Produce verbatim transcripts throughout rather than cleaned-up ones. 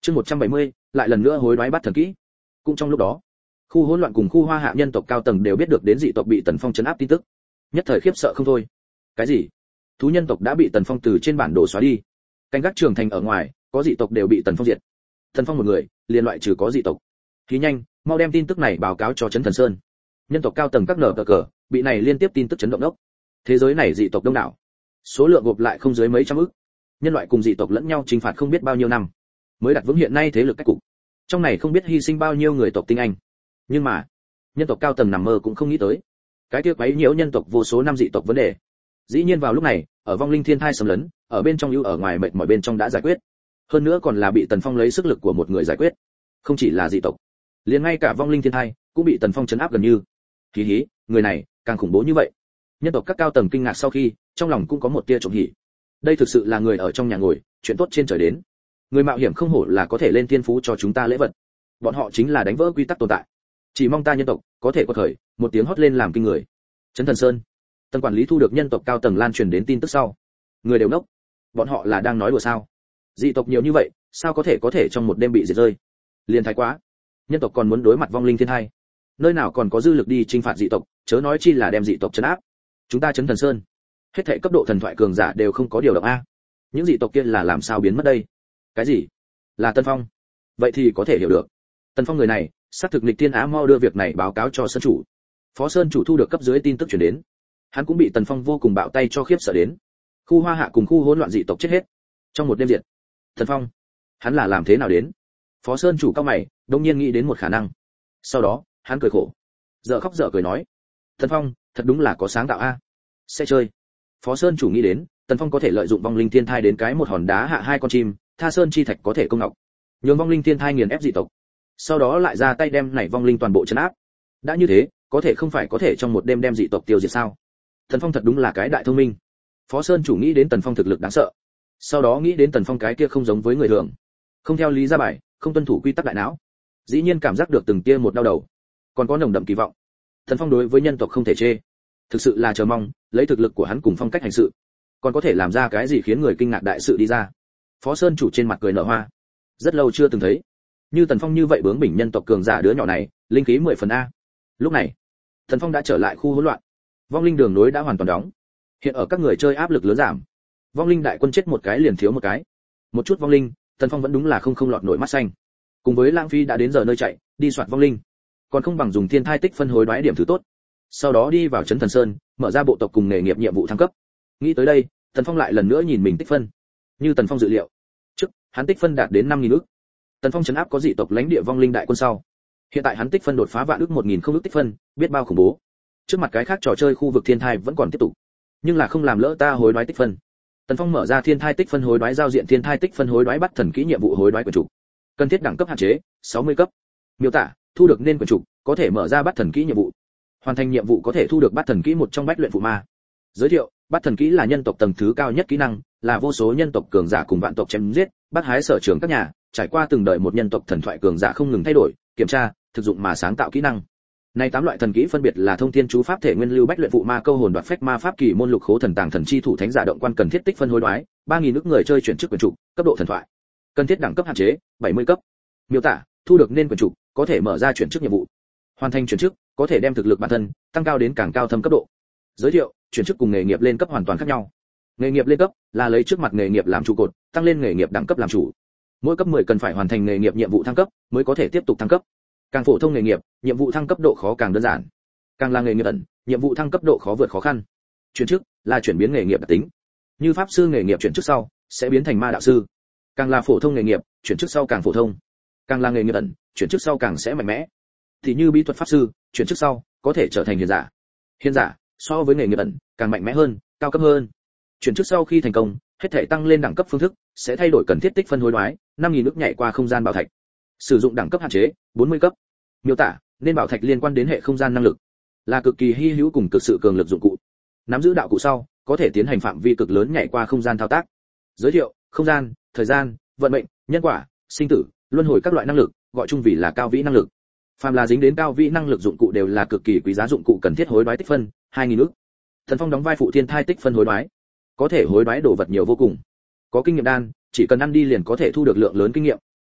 Chương một trăm bảy mươi, lại lần nữa hối đoái bắt thần kỹ. Cũng trong lúc đó, khu hỗn loạn cùng khu Hoa Hạ nhân tộc cao tầng đều biết được đến dị tộc bị Tần Phong trấn áp tin tức, nhất thời khiếp sợ không thôi. Cái gì? Thú nhân tộc đã bị Tần Phong từ trên bản đồ xóa đi. Canh gác trường thành ở ngoài, có dị tộc đều bị Tần Phong diệt. Tần Phong một người, liền loại trừ có dị tộc. Khí nhanh, mau đem tin tức này báo cáo cho Trấn Thần Sơn. Nhân tộc cao tầng các nở cờ cờ, bị này liên tiếp tin tức chấn động đốc. Thế giới này dị tộc đông đảo, số lượng gộp lại không dưới mấy trăm ức. Nhân loại cùng dị tộc lẫn nhau chinh phạt không biết bao nhiêu năm, mới đặt vững hiện nay thế lực cách cục. Trong này không biết hy sinh bao nhiêu người tộc tinh anh. Nhưng mà, nhân tộc cao tầng nằm mơ cũng không nghĩ tới, cái kia quấy nhiễu nhân tộc vô số năm dị tộc vấn đề, dĩ nhiên vào lúc này, ở vong linh thiên thai xâm lấn, ở bên trong ưu ở ngoài mệt mỏi bên trong đã giải quyết. Hơn nữa còn là bị Tần Phong lấy sức lực của một người giải quyết. Không chỉ là dị tộc, liền ngay cả vong linh thiên thai cũng bị Tần Phong trấn áp gần như. Hí hí, người này càng khủng bố như vậy. Nhân tộc các cao tầng kinh ngạc sau khi, trong lòng cũng có một tia trộm hỉ. Đây thực sự là người ở trong nhà ngồi, chuyện tốt trên trời đến. Người mạo hiểm không hổ là có thể lên thiên phú cho chúng ta lễ vật. Bọn họ chính là đánh vỡ quy tắc tồn tại. Chỉ mong ta nhân tộc có thể quật khởi, một tiếng hót lên làm kinh người. Trấn Thần Sơn, Tần quản lý thu được nhân tộc cao tầng lan truyền đến tin tức sau, người đều nốc. Bọn họ là đang nói đùa sao? Dị tộc nhiều như vậy, sao có thể có thể trong một đêm bị diệt rơi? Liên thái quá. Nhân tộc còn muốn đối mặt vong linh thiên hai, nơi nào còn có dư lực đi chinh phạt dị tộc, chớ nói chi là đem dị tộc trấn áp. Chúng ta Trấn Thần Sơn, hết thảy cấp độ thần thoại cường giả đều không có điều động a. Những dị tộc kia là làm sao biến mất đây? Cái gì? Là Tần Phong? Vậy thì có thể hiểu được. Tần Phong người này, xác thực nghịch thiên á, mau đưa việc này báo cáo cho sơn chủ. Phó sơn chủ thu được cấp dưới tin tức truyền đến, hắn cũng bị Tần Phong vô cùng bạo tay cho khiếp sợ đến. Khu Hoa Hạ cùng khu hỗn loạn dị tộc chết hết, trong một đêm diệt. Tần Phong, hắn là làm thế nào đến? Phó sơn chủ cao mày, đột nhiên nghĩ đến một khả năng. Sau đó, hắn cười khổ, dở khóc dở cười nói: Tần Phong, thật đúng là có sáng tạo a. Sẽ chơi. Phó sơn chủ nghĩ đến, Tần Phong có thể lợi dụng vong linh thiên thai đến cái một hòn đá hạ hai con chim, Tha Sơn chi thạch có thể công ngọc. Nhường vong linh thiên thai nghiền ép dị tộc, sau đó lại ra tay đem nảy vong linh toàn bộ trấn áp. Đã như thế, có thể không phải có thể trong một đêm đem dị tộc tiêu diệt sao? Tần Phong thật đúng là cái đại thông minh. Phó Sơn chủ nghĩ đến Tần Phong thực lực đáng sợ, sau đó nghĩ đến Tần Phong cái kia không giống với người thường, không theo lý ra bài, không tuân thủ quy tắc đại não, dĩ nhiên cảm giác được từng tia một đau đầu, còn có nồng đậm kỳ vọng. Tần Phong đối với nhân tộc không thể chê, thực sự là chờ mong, lấy thực lực của hắn cùng phong cách hành sự, còn có thể làm ra cái gì khiến người kinh ngạc đại sự đi ra. Phó Sơn chủ trên mặt cười nở hoa, rất lâu chưa từng thấy như Tần Phong như vậy bướng bỉnh nhân tộc cường giả đứa nhỏ này, linh khí mười phần a. Lúc này, Tần Phong đã trở lại khu hỗn loạn, vong linh đường nối đã hoàn toàn đóng, hiện ở các người chơi áp lực lớn giảm, vong linh đại quân chết một cái liền thiếu một cái, một chút vong linh, Tần Phong vẫn đúng là không không lọt nổi mắt xanh. Cùng với lãng phí đã đến giờ nơi chạy, đi soạt vong linh, còn không bằng dùng thiên thai tích phân hối đoái điểm thứ tốt, sau đó đi vào Trấn Thần Sơn, mở ra bộ tộc cùng nghề nghiệp nhiệm vụ thăng cấp. Nghĩ tới đây, Tần Phong lại lần nữa nhìn mình tích phân. Như Tần Phong dự liệu, trước hắn tích phân đạt đến năm nghìn ức. Tần Phong trấn áp có dị tộc lãnh địa vong linh đại quân sau, hiện tại hắn tích phân đột phá vạn ức một nghìn không ức tích phân, biết bao khủng bố. Trước mặt cái khác trò chơi khu vực thiên thai vẫn còn tiếp tục, nhưng là không làm lỡ ta hối đoái tích phân. Tần Phong mở ra thiên thai tích phân hối đoái giao diện thiên thai tích phân hối đoái bắt thần kỹ nhiệm vụ hối đoái quyển trục. Cần thiết đẳng cấp hạn chế sáu mươi cấp. Miêu tả: thu được nên quyển trục, có thể mở ra bắt thần kỹ nhiệm vụ. Hoàn thành nhiệm vụ có thể thu được bắt thần kỹ một trong bách luyện phụ ma. Giới thiệu: bắt thần kỹ là nhân tộc tầng thứ cao nhất kỹ năng, là vô số nhân tộc cường giả cùng vạn tộc chém giết, bắt hái sở trường các nhà, trải qua từng đời một nhân tộc thần thoại cường giả không ngừng thay đổi, kiểm tra, thực dụng mà sáng tạo kỹ năng. Này tám loại thần kỹ phân biệt là thông thiên chú pháp thể nguyên lưu bách luyện phụ ma câu hồn đoạt phách ma pháp kỳ môn lục khố thần tàng thần chi thủ thánh giả động quan cần thiết tích phân hối đoái, ba nghìn ức người chơi chuyển chức quyền trục, cấp độ thần thoại. Cần thiết đẳng cấp hạn chế bảy mươi cấp. Miêu tả: thu được nên quyền trục, có thể mở ra chuyển chức nhiệm vụ. Hoàn thành chuyển chức, có thể đem thực lực bản thân tăng cao đến càng cao thâm cấp độ. Giới thiệu: chuyển chức cùng nghề nghiệp lên cấp hoàn toàn khác nhau. Nghề nghiệp lên cấp là lấy trước mặt nghề nghiệp làm trụ cột, tăng lên nghề nghiệp đẳng cấp làm chủ. Mỗi cấp mười cần phải hoàn thành nghề nghiệp nhiệm vụ thăng cấp mới có thể tiếp tục thăng cấp. Càng phổ thông nghề nghiệp, nhiệm vụ thăng cấp độ khó càng đơn giản. Càng là nghề nghiệp ẩn, nhiệm vụ thăng cấp độ khó vượt khó khăn. Chuyển chức là chuyển biến nghề nghiệp đặc tính. Như pháp sư nghề nghiệp chuyển chức sau sẽ biến thành ma đạo sư. Càng là phổ thông nghề nghiệp, chuyển chức sau càng phổ thông. Càng là nghề nghiệp ẩn, chuyển chức sau càng sẽ mạnh mẽ. Thì như bí thuật pháp sư, chuyển chức sau có thể trở thành hiền giả. Hiền giả so với nghề nghiệp ẩn càng mạnh mẽ hơn, cao cấp hơn. Chuyển chức sau khi thành công, hết thể tăng lên đẳng cấp phương thức sẽ thay đổi cần thiết tích phân hối đoái, năm nghìn ức nhảy qua không gian bảo thạch. Sử dụng đẳng cấp hạn chế bốn mươi cấp. Miêu tả: nên bảo thạch liên quan đến hệ không gian năng lực, là cực kỳ hy hữu cùng cực sự cường lực dụng cụ. Nắm giữ đạo cụ sau, có thể tiến hành phạm vi cực lớn nhảy qua không gian thao tác. Giới thiệu: không gian, thời gian, vận mệnh, nhân quả, sinh tử, luân hồi các loại năng lực, gọi chung vì là cao vĩ năng lực. Phàm là dính đến cao vĩ năng lực dụng cụ đều là cực kỳ quý giá dụng cụ cần thiết hối đoái tích phân hai nghìn ức. Thần Phong đóng vai phụ thiên thai tích phân hối đoái, có thể hối đoái đồ vật nhiều vô cùng. Có kinh nghiệm đan, chỉ cần ăn đi liền có thể thu được lượng lớn kinh nghiệm.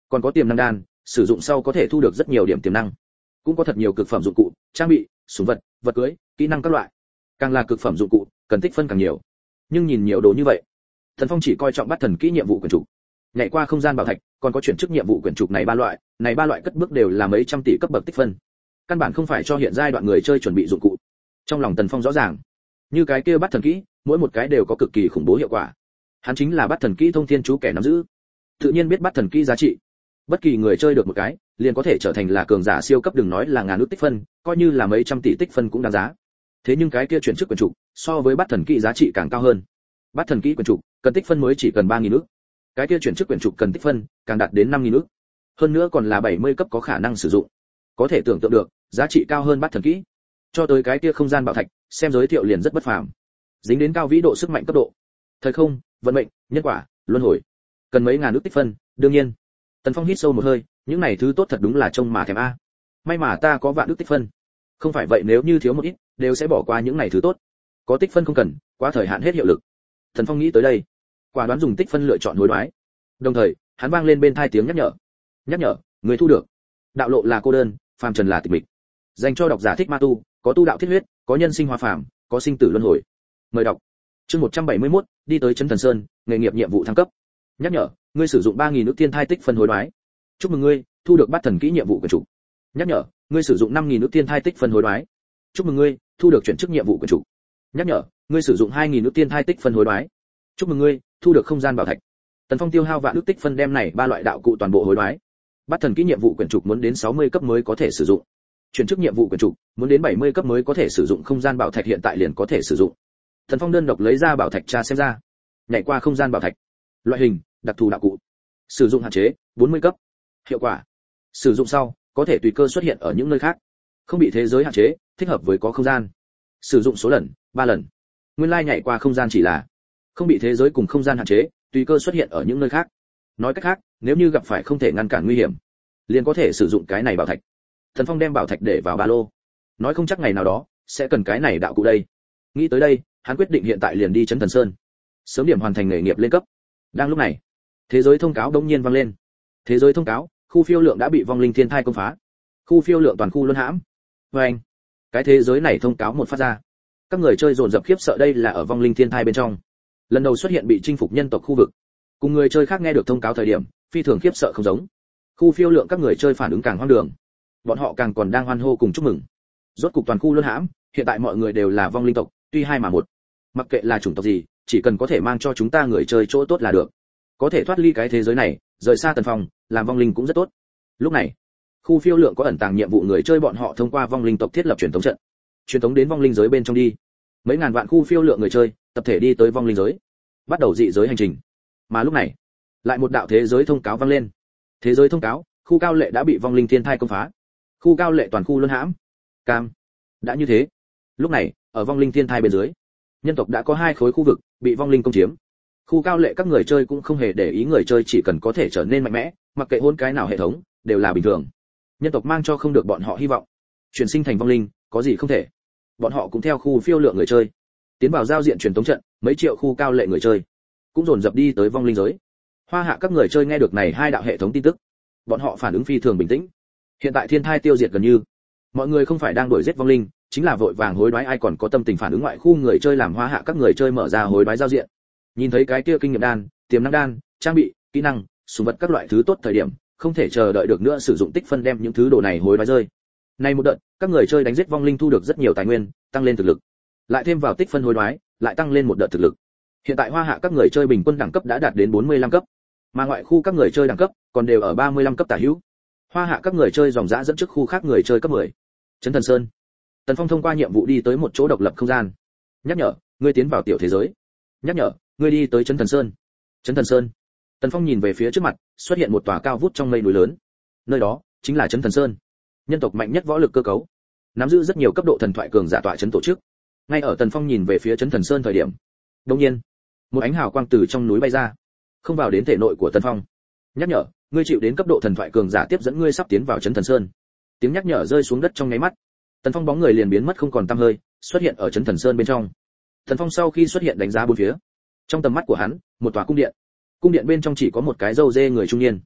còn có tiềm năng đan, sử dụng sau có thể thu được rất nhiều điểm tiềm năng. Cũng có thật nhiều cực phẩm dụng cụ, trang bị, súng vật, vật cưới, kỹ năng các loại. Càng là cực phẩm dụng cụ, cần tích phân càng nhiều. Nhưng nhìn nhiều đồ như vậy, Thần Phong chỉ coi trọng bắt thần kỹ nhiệm vụ quyển trục. Nhảy qua không gian bảo thạch, còn có chuyển chức nhiệm vụ quyển trục này ba loại, này ba loại cất bước đều là mấy trăm tỷ cấp bậc tích phân. Căn bản không phải cho hiện giai đoạn người chơi chuẩn bị dụng cụ. Trong lòng Tần Phong rõ ràng, như cái kia bắt thần kỹ, mỗi một cái đều có cực kỳ khủng bố hiệu quả. Hắn chính là bắt thần kỹ thông thiên chú kẻ nắm giữ, tự nhiên biết bắt thần kỹ giá trị. Bất kỳ người chơi được một cái, liền có thể trở thành là cường giả siêu cấp, đừng nói là ngàn ước tích phân, coi như là mấy trăm tỷ tích phân cũng đáng giá. Thế nhưng cái kia chuyển chức quyển trục, so với bắt thần kỹ giá trị càng cao hơn. Bắt thần kỹ quyển trục, cần tích phân mới chỉ cần ba nghìn ước. Cái kia chuyển chức quyển trục cần tích phân, càng đạt đến năm nghìn ước. Hơn nữa còn là bảy mươi cấp có khả năng sử dụng. Có thể tưởng tượng được, giá trị cao hơn bắt thần kỹ. Cho tới cái kia không gian bảo thạch, xem giới thiệu liền rất bất phàm. Dính đến cao vĩ độ sức mạnh cấp độ. Thời không, vận mệnh, nhân quả, luân hồi. Cần mấy ngàn ước tích phân, đương nhiên. Tần Phong hít sâu một hơi, những này thứ tốt thật đúng là trông mà thèm a. May mà ta có vạn ước tích phân. Không phải vậy nếu như thiếu một ít, đều sẽ bỏ qua những này thứ tốt. Có tích phân không cần, quá thời hạn hết hiệu lực. Tần Phong nghĩ tới đây, quả đoán dùng tích phân lựa chọn hối đoái. Đồng thời, hắn vang lên bên tai tiếng nhắc nhở. Nhắc nhở, người thu được. Đạo lộ là cô đơn, phàm trần là tịch mịch. Dành cho độc giả thích ma tu, có tu đạo thiết huyết, có nhân sinh hóa phàm, có sinh tử luân hồi. Mời đọc. Chương một trăm bảy mươi mốt, đi tới Trấn Thần Sơn, nghề nghiệp nhiệm vụ thăng cấp. Nhắc nhở, ngươi sử dụng ba nghìn ức thiên thai tích phân hối đoái. Chúc mừng ngươi, thu được bắt thần kỹ nhiệm vụ quyển trục. Nhắc nhở, ngươi sử dụng năm nghìn ức thiên thai tích phân hối đoái. Chúc mừng ngươi, thu được chuyển chức nhiệm vụ quyển trục. Nhắc nhở, ngươi sử dụng hai nghìn ức thiên thai tích phân hối đoái. Chúc mừng ngươi, thu được không gian bảo thạch. Tần Phong tiêu hao vạn ức tích phân đem này ba loại đạo cụ toàn bộ hối đoái. Bắt thần kỹ nhiệm vụ quyển trục muốn đến sáu mươi cấp mới có thể sử dụng. Chuyển chức nhiệm vụ quyển trục muốn đến bảy mươi cấp mới có thể sử dụng, không gian bảo thạch hiện tại liền có thể sử dụng. Tần Phong đơn độc lấy ra bảo thạch tra xem ra. Nhảy qua không gian bảo thạch. Loại hình, đặc thù đạo cụ. Sử dụng hạn chế, bốn mươi cấp. Hiệu quả. Sử dụng sau, có thể tùy cơ xuất hiện ở những nơi khác. Không bị thế giới hạn chế, thích hợp với có không gian. Sử dụng số lần, ba lần. Nguyên lai nhảy qua không gian chỉ là không bị thế giới cùng không gian hạn chế, tùy cơ xuất hiện ở những nơi khác. Nói cách khác, nếu như gặp phải không thể ngăn cản nguy hiểm, liền có thể sử dụng cái này bảo thạch. Thần Phong đem bảo thạch để vào ba lô. Nói không chắc ngày nào đó sẽ cần cái này đạo cụ đây. Nghĩ tới đây, hắn quyết định hiện tại liền đi Trấn Thần Sơn, sớm điểm hoàn thành nghề nghiệp lên cấp. Đang lúc này, thế giới thông cáo đống nhiên vang lên. Thế giới thông cáo, khu phiêu lượng đã bị vong linh thiên thai công phá. Khu phiêu lượng toàn khu luân hãm. Và anh, cái thế giới này thông cáo một phát ra, các người chơi dồn dập khiếp sợ, đây là ở vong linh thiên thai bên trong lần đầu xuất hiện bị chinh phục nhân tộc khu vực. Cùng người chơi khác nghe được thông cáo thời điểm, phi thường khiếp sợ không giống. Khu phiêu lượng các người chơi phản ứng càng hoang đường, bọn họ càng còn đang hoan hô cùng chúc mừng. Rốt cục toàn khu luân hãm, hiện tại mọi người đều là vong linh tộc, tuy hai mà một. Mặc kệ là chủng tộc gì, chỉ cần có thể mang cho chúng ta người chơi chỗ tốt là được. Có thể thoát ly cái thế giới này, rời xa Tần Phong, làm vong linh cũng rất tốt. Lúc này, khu phiêu lượng có ẩn tàng nhiệm vụ người chơi bọn họ thông qua vong linh tộc thiết lập truyền thống trận, truyền thống đến vong linh giới bên trong đi. Mấy ngàn vạn khu phiêu lượng người chơi tập thể đi tới vong linh giới, bắt đầu dị giới hành trình. Mà lúc này, lại một đạo thế giới thông cáo vang lên. Thế giới thông cáo, khu cao lệ đã bị vong linh thiên thai công phá. Khu cao lệ toàn khu luân hãm. Cam. Đã như thế, lúc này, ở vong linh thiên thai bên dưới, nhân tộc đã có hai khối khu vực bị vong linh công chiếm. Khu cao lệ các người chơi cũng không hề để ý, người chơi chỉ cần có thể trở nên mạnh mẽ, mặc kệ hôn cái nào hệ thống, đều là bình thường. Nhân tộc mang cho không được bọn họ hy vọng. Chuyển sinh thành vong linh, có gì không thể. Bọn họ cũng theo khu phiêu lượng người chơi, tiến vào giao diện truyền thống trận, mấy triệu khu cao lệ người chơi cũng dồn dập đi tới vong linh giới. Hoa hạ các người chơi nghe được này hai đạo hệ thống tin tức, bọn họ phản ứng phi thường bình tĩnh. Hiện tại thiên thai tiêu diệt gần như, mọi người không phải đang đuổi giết vong linh, chính là vội vàng hối đoái, ai còn có tâm tình phản ứng. Ngoại khu người chơi làm hoa hạ các người chơi mở ra hối đoái giao diện, nhìn thấy cái kia kinh nghiệm đan, tiềm năng đan, trang bị, kỹ năng, súng vật các loại thứ tốt thời điểm, không thể chờ đợi được nữa sử dụng tích phân đem những thứ đồ này hối đoái rơi. Nay một đợt, các người chơi đánh giết vong linh thu được rất nhiều tài nguyên, tăng lên thực lực. Lại thêm vào tích phân hối đoái, lại tăng lên một đợt thực lực. Hiện tại hoa hạ các người chơi bình quân đẳng cấp đã đạt đến bốn mươi lăm cấp, mà ngoại khu các người chơi đẳng cấp còn đều ở ba mươi lăm cấp tả hữu. Hoa hạ các người chơi dòng dã dẫn trước khu khác người chơi cấp mười. Trấn Thần Sơn. Tần Phong thông qua nhiệm vụ đi tới một chỗ độc lập không gian. Nhắc nhở, ngươi tiến vào tiểu thế giới. Nhắc nhở, ngươi đi tới Trấn Thần Sơn. Trấn Thần Sơn. Tần Phong nhìn về phía trước mặt, xuất hiện một tòa cao vút trong mây núi lớn. Nơi đó chính là Trấn Thần Sơn. Nhân tộc mạnh nhất võ lực cơ cấu, nắm giữ rất nhiều cấp độ thần thoại cường giả tọa trấn tổ chức. Ngay ở Tần Phong nhìn về phía Trấn Thần Sơn thời điểm, đột nhiên, một ánh hào quang từ trong núi bay ra, không vào đến thể nội của Tần Phong. Nhắc nhở, ngươi chịu đến cấp độ thần thoại cường giả tiếp dẫn, ngươi sắp tiến vào Trấn Thần Sơn. Tiếng nhắc nhở rơi xuống đất trong nháy mắt, Tần Phong bóng người liền biến mất không còn tăm hơi, xuất hiện ở Trấn Thần Sơn bên trong. Tần Phong sau khi xuất hiện đánh giá bốn phía. Trong tầm mắt của hắn, một tòa cung điện. Cung điện bên trong chỉ có một cái râu dê người trung niên.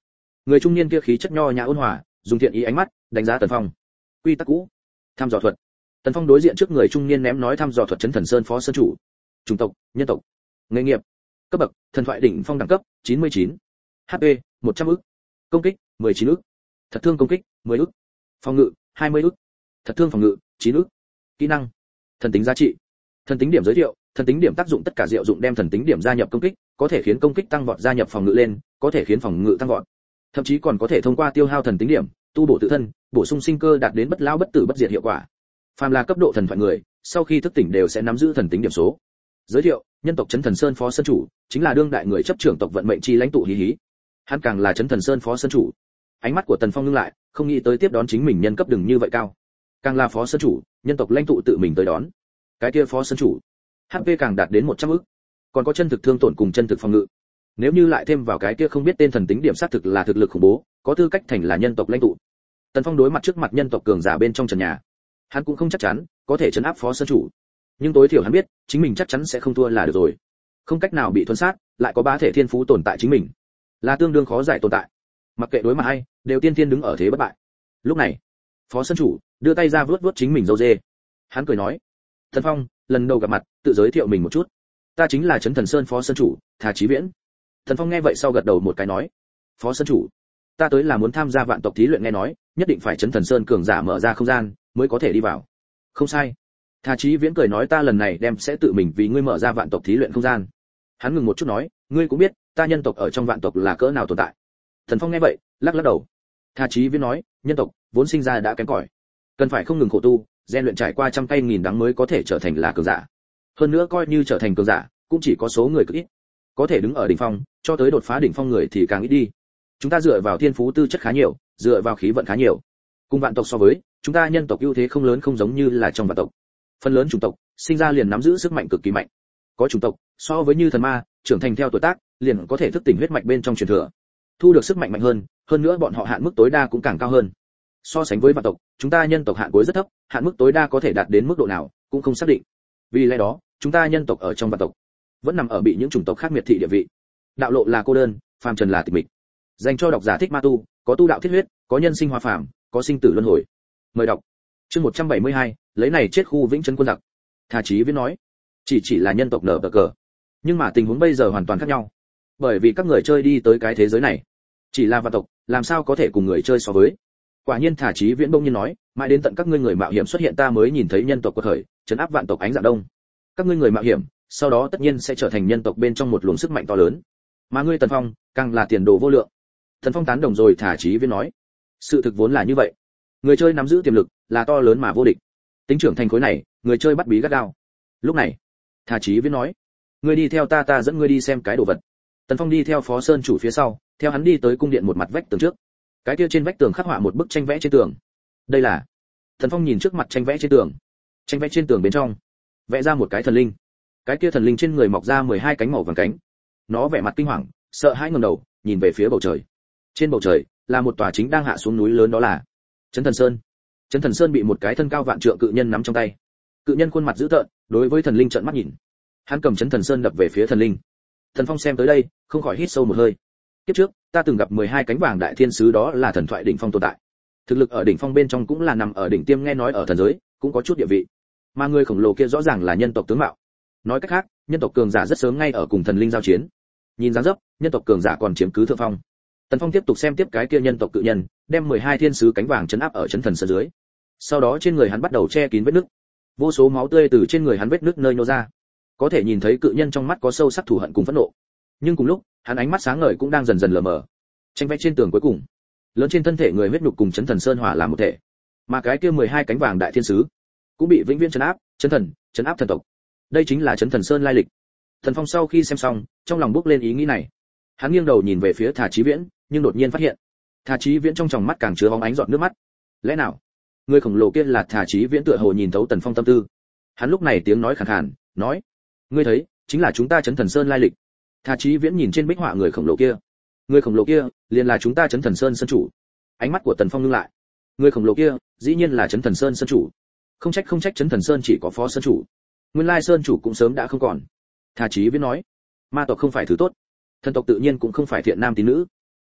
Người trung niên kia khí chất nho nhã ôn hòa, dùng thiện ý ánh mắt đánh giá Tần Phong. Quy tắc cũ, thăm dò thuật. Tần Phong đối diện trước người trung niên ném nói thăm dò thuật Chấn Thần Sơn phó sơn chủ. Chủng tộc, nhân tộc. Nghề nghiệp, cấp bậc, thần thoại đỉnh phong đẳng cấp, chín mươi chín. hát pê, một trăm ức. Công kích, mười chín ức. Thật thương công kích, mười ức. Phòng ngự, hai mươi ức. Thật thương phòng ngự, chín ức. Kỹ năng, thần tính giá trị. Thần tính điểm giới thiệu, thần tính điểm tác dụng tất cả diệu dụng đem thần tính điểm gia nhập công kích, có thể khiến công kích tăng vọt gia nhập phòng ngự lên, có thể khiến phòng ngự tăng vọt. Thậm chí còn có thể thông qua tiêu hao thần tính điểm, tu bổ tự thân, bổ sung sinh cơ đạt đến bất lão bất tử bất diệt hiệu quả. Phàm là cấp độ thần thoại người, sau khi thức tỉnh đều sẽ nắm giữ thần tính điểm số. Giới thiệu, nhân tộc Chấn Thần Sơn phó sơn chủ, chính là đương đại người chấp trưởng tộc vận mệnh chi lãnh tụ Hí Hí. Hắn càng là Chấn Thần Sơn phó sơn chủ. Ánh mắt của Tần Phong ngưng lại, không nghĩ tới tiếp đón chính mình nhân cấp đừng như vậy cao. Càng là phó sơn chủ, nhân tộc lãnh tụ tự mình tới đón. Cái kia phó sơn chủ, hát pê càng đạt đến một trăm ức. Còn có chân thực thương tổn cùng chân thực phòng ngự. Nếu như lại thêm vào cái kia không biết tên thần tính điểm sát thực là thực lực khủng bố, có tư cách thành là nhân tộc lãnh tụ. Tần Phong đối mặt trước mặt nhân tộc cường giả bên trong trần nhà, hắn cũng không chắc chắn có thể trấn áp phó sơn chủ, nhưng tối thiểu hắn biết chính mình chắc chắn sẽ không thua là được rồi. Không cách nào bị thuần sát, lại có bá thể thiên phú tồn tại chính mình, là tương đương khó giải tồn tại. Mặc kệ đối mặt ai, đều tiên tiên đứng ở thế bất bại. Lúc này, phó sơn chủ đưa tay ra vuốt vuốt chính mình râu dê, hắn cười nói: "Tần Phong, lần đầu gặp mặt, tự giới thiệu mình một chút. Ta chính là Chấn Thần Sơn phó sơn chủ, Thà Chí Viễn." Tần Phong nghe vậy sau gật đầu một cái nói: "Phó sơn chủ, ta tới là muốn tham gia vạn tộc thí luyện, nghe nói nhất định phải Chấn Thần Sơn cường giả mở ra không gian mới có thể đi vào." "Không sai." Thà Chí Viễn cười nói: "Ta lần này đem sẽ tự mình vì ngươi mở ra vạn tộc thí luyện không gian." Hắn ngừng một chút nói: "Ngươi cũng biết, ta nhân tộc ở trong vạn tộc là cỡ nào tồn tại." Tần Phong nghe vậy, lắc lắc đầu. Thà Chí Viễn nói: "Nhân tộc vốn sinh ra đã kém cỏi, cần phải không ngừng khổ tu, rèn luyện trải qua trăm tay nghìn đắng mới có thể trở thành là cường giả. Hơn nữa coi như trở thành cường giả, cũng chỉ có số người cực ít, có thể đứng ở đỉnh phong, cho tới đột phá đỉnh phong người thì càng ít đi. Chúng ta dựa vào thiên phú tư chất khá nhiều, dựa vào khí vận khá nhiều. Cùng vạn tộc so với, chúng ta nhân tộc ưu thế không lớn, không giống như là trong vạn tộc. Phần lớn chủng tộc sinh ra liền nắm giữ sức mạnh cực kỳ mạnh. Có chủng tộc so với như thần ma, trưởng thành theo tuổi tác, liền có thể thức tỉnh huyết mạch bên trong truyền thừa, thu được sức mạnh mạnh hơn, hơn nữa bọn họ hạn mức tối đa cũng càng cao hơn. So sánh với vạn tộc, chúng ta nhân tộc hạn cuối rất thấp, hạn mức tối đa có thể đạt đến mức độ nào cũng không xác định. Vì lẽ đó, chúng ta nhân tộc ở trong vạn tộc vẫn nằm ở bị những chủng tộc khác miệt thị địa vị. Đạo lộ là cô đơn, phàm trần là tịch mịch. Dành cho độc giả thích ma tu, có tu đạo thiết huyết, có nhân sinh hóa phàm, có sinh tử luân hồi. Mời đọc. Chương một trăm bảy mươi hai, lấy này chết khu vĩnh trấn quân giặc. Thà Chí Viễn nói, chỉ chỉ là nhân tộc nở bờ cờ, nhưng mà tình huống bây giờ hoàn toàn khác nhau. Bởi vì các người chơi đi tới cái thế giới này, chỉ là vạn tộc, làm sao có thể cùng người chơi so với. Quả nhiên Thà Chí Viễn bỗng nhiên nói, mãi đến tận các ngươi người mạo hiểm xuất hiện ta mới nhìn thấy nhân tộc quật khởi, trấn áp vạn tộc ánh dạng đông. Các ngươi người mạo hiểm, sau đó tất nhiên sẽ trở thành nhân tộc bên trong một luồng sức mạnh to lớn. Mà ngươi Tần Phong, càng là tiền đồ vô lượng. Tần Phong tán đồng rồi. Thà Chí Viễn nói, sự thực vốn là như vậy. Người chơi nắm giữ tiềm lực, là to lớn mà vô địch. Tính trưởng thành khối này, người chơi bắt bí gắt gao. Lúc này, Thà Chí Viễn nói, ngươi đi theo ta, ta dẫn ngươi đi xem cái đồ vật. Tần Phong đi theo phó sơn chủ phía sau, theo hắn đi tới cung điện một mặt vách tường trước. Cái kia trên vách tường khắc họa một bức tranh vẽ trên tường. Đây là. Tần Phong nhìn trước mặt tranh vẽ trên tường. Tranh vẽ trên tường bên trong vẽ ra một cái thần linh. Cái kia thần linh trên người mọc ra mười hai cánh màu vàng cánh. Nó vẻ mặt kinh hoàng, sợ hãi ngẩng đầu, nhìn về phía bầu trời. Trên bầu trời là một tòa chính đang hạ xuống núi lớn, đó là Chấn Thần Sơn. Chấn Thần Sơn bị một cái thân cao vạn trượng cự nhân nắm trong tay. Cự nhân khuôn mặt dữ tợn, đối với thần linh trợn mắt nhìn. Hắn cầm Chấn Thần Sơn đập về phía thần linh. Thần Phong xem tới đây, không khỏi hít sâu một hơi. Kiếp trước, ta từng gặp mười hai cánh vàng đại thiên sứ, đó là thần thoại đỉnh phong tồn tại. Thực lực ở đỉnh phong bên trong cũng là nằm ở đỉnh tiêm, nghe nói ở thần giới cũng có chút địa vị. Mà người khổng lồ kia rõ ràng là nhân tộc tướng mạo. Nói cách khác, nhân tộc cường giả rất sớm ngay ở cùng thần linh giao chiến. Nhìn dáng dấp, nhân tộc cường giả còn chiếm cứ thượng phong. Tần Phong tiếp tục xem tiếp cái kia nhân tộc cự nhân, đem mười hai thiên sứ cánh vàng chấn áp ở chấn thần sơn dưới. Sau đó trên người hắn bắt đầu che kín vết nứt. Vô số máu tươi từ trên người hắn vết nứt nơi nô ra. Có thể nhìn thấy cự nhân trong mắt có sâu sắc thù hận cùng phẫn nộ. Nhưng cùng lúc, hắn ánh mắt sáng ngời cũng đang dần dần lờ mờ. Tranh vẽ trên tường cuối cùng, lớn trên thân thể người huyết nhục cùng chấn thần sơn hòa làm một thể. Mà cái kia mười hai cánh vàng đại thiên sứ cũng bị vĩnh viễn trấn áp, chấn thần, trấn áp thần tộc. Đây chính là chấn thần sơn lai lịch. Thần Phong sau khi xem xong, trong lòng bước lên ý nghĩ này. Hắn nghiêng đầu nhìn về phía Thà Chí Viễn, nhưng đột nhiên phát hiện, Thà Chí Viễn trong tròng mắt càng chứa bóng ánh giọt nước mắt. Lẽ nào, người khổng lồ kia là Thà Chí Viễn? Tựa hồ nhìn thấu Tần Phong tâm tư. Hắn lúc này tiếng nói khàn khàn, nói: "Ngươi thấy, chính là chúng ta chấn thần sơn lai lịch." Thà Chí Viễn nhìn trên bích họa người khổng lồ kia. Người khổng lồ kia, liền là chúng ta chấn thần sơn sơn chủ. Ánh mắt của Tần Phong ngưng lại. Người khổng lồ kia, dĩ nhiên là chấn thần sơn sơn chủ. Không trách không trách chấn thần sơn chỉ có phó sơn chủ. Nguyên lai sơn chủ cũng sớm đã không còn. Thà Chí Viễn nói: "Ma tộc không phải thứ tốt, thần tộc tự nhiên cũng không phải thiện nam tín nữ.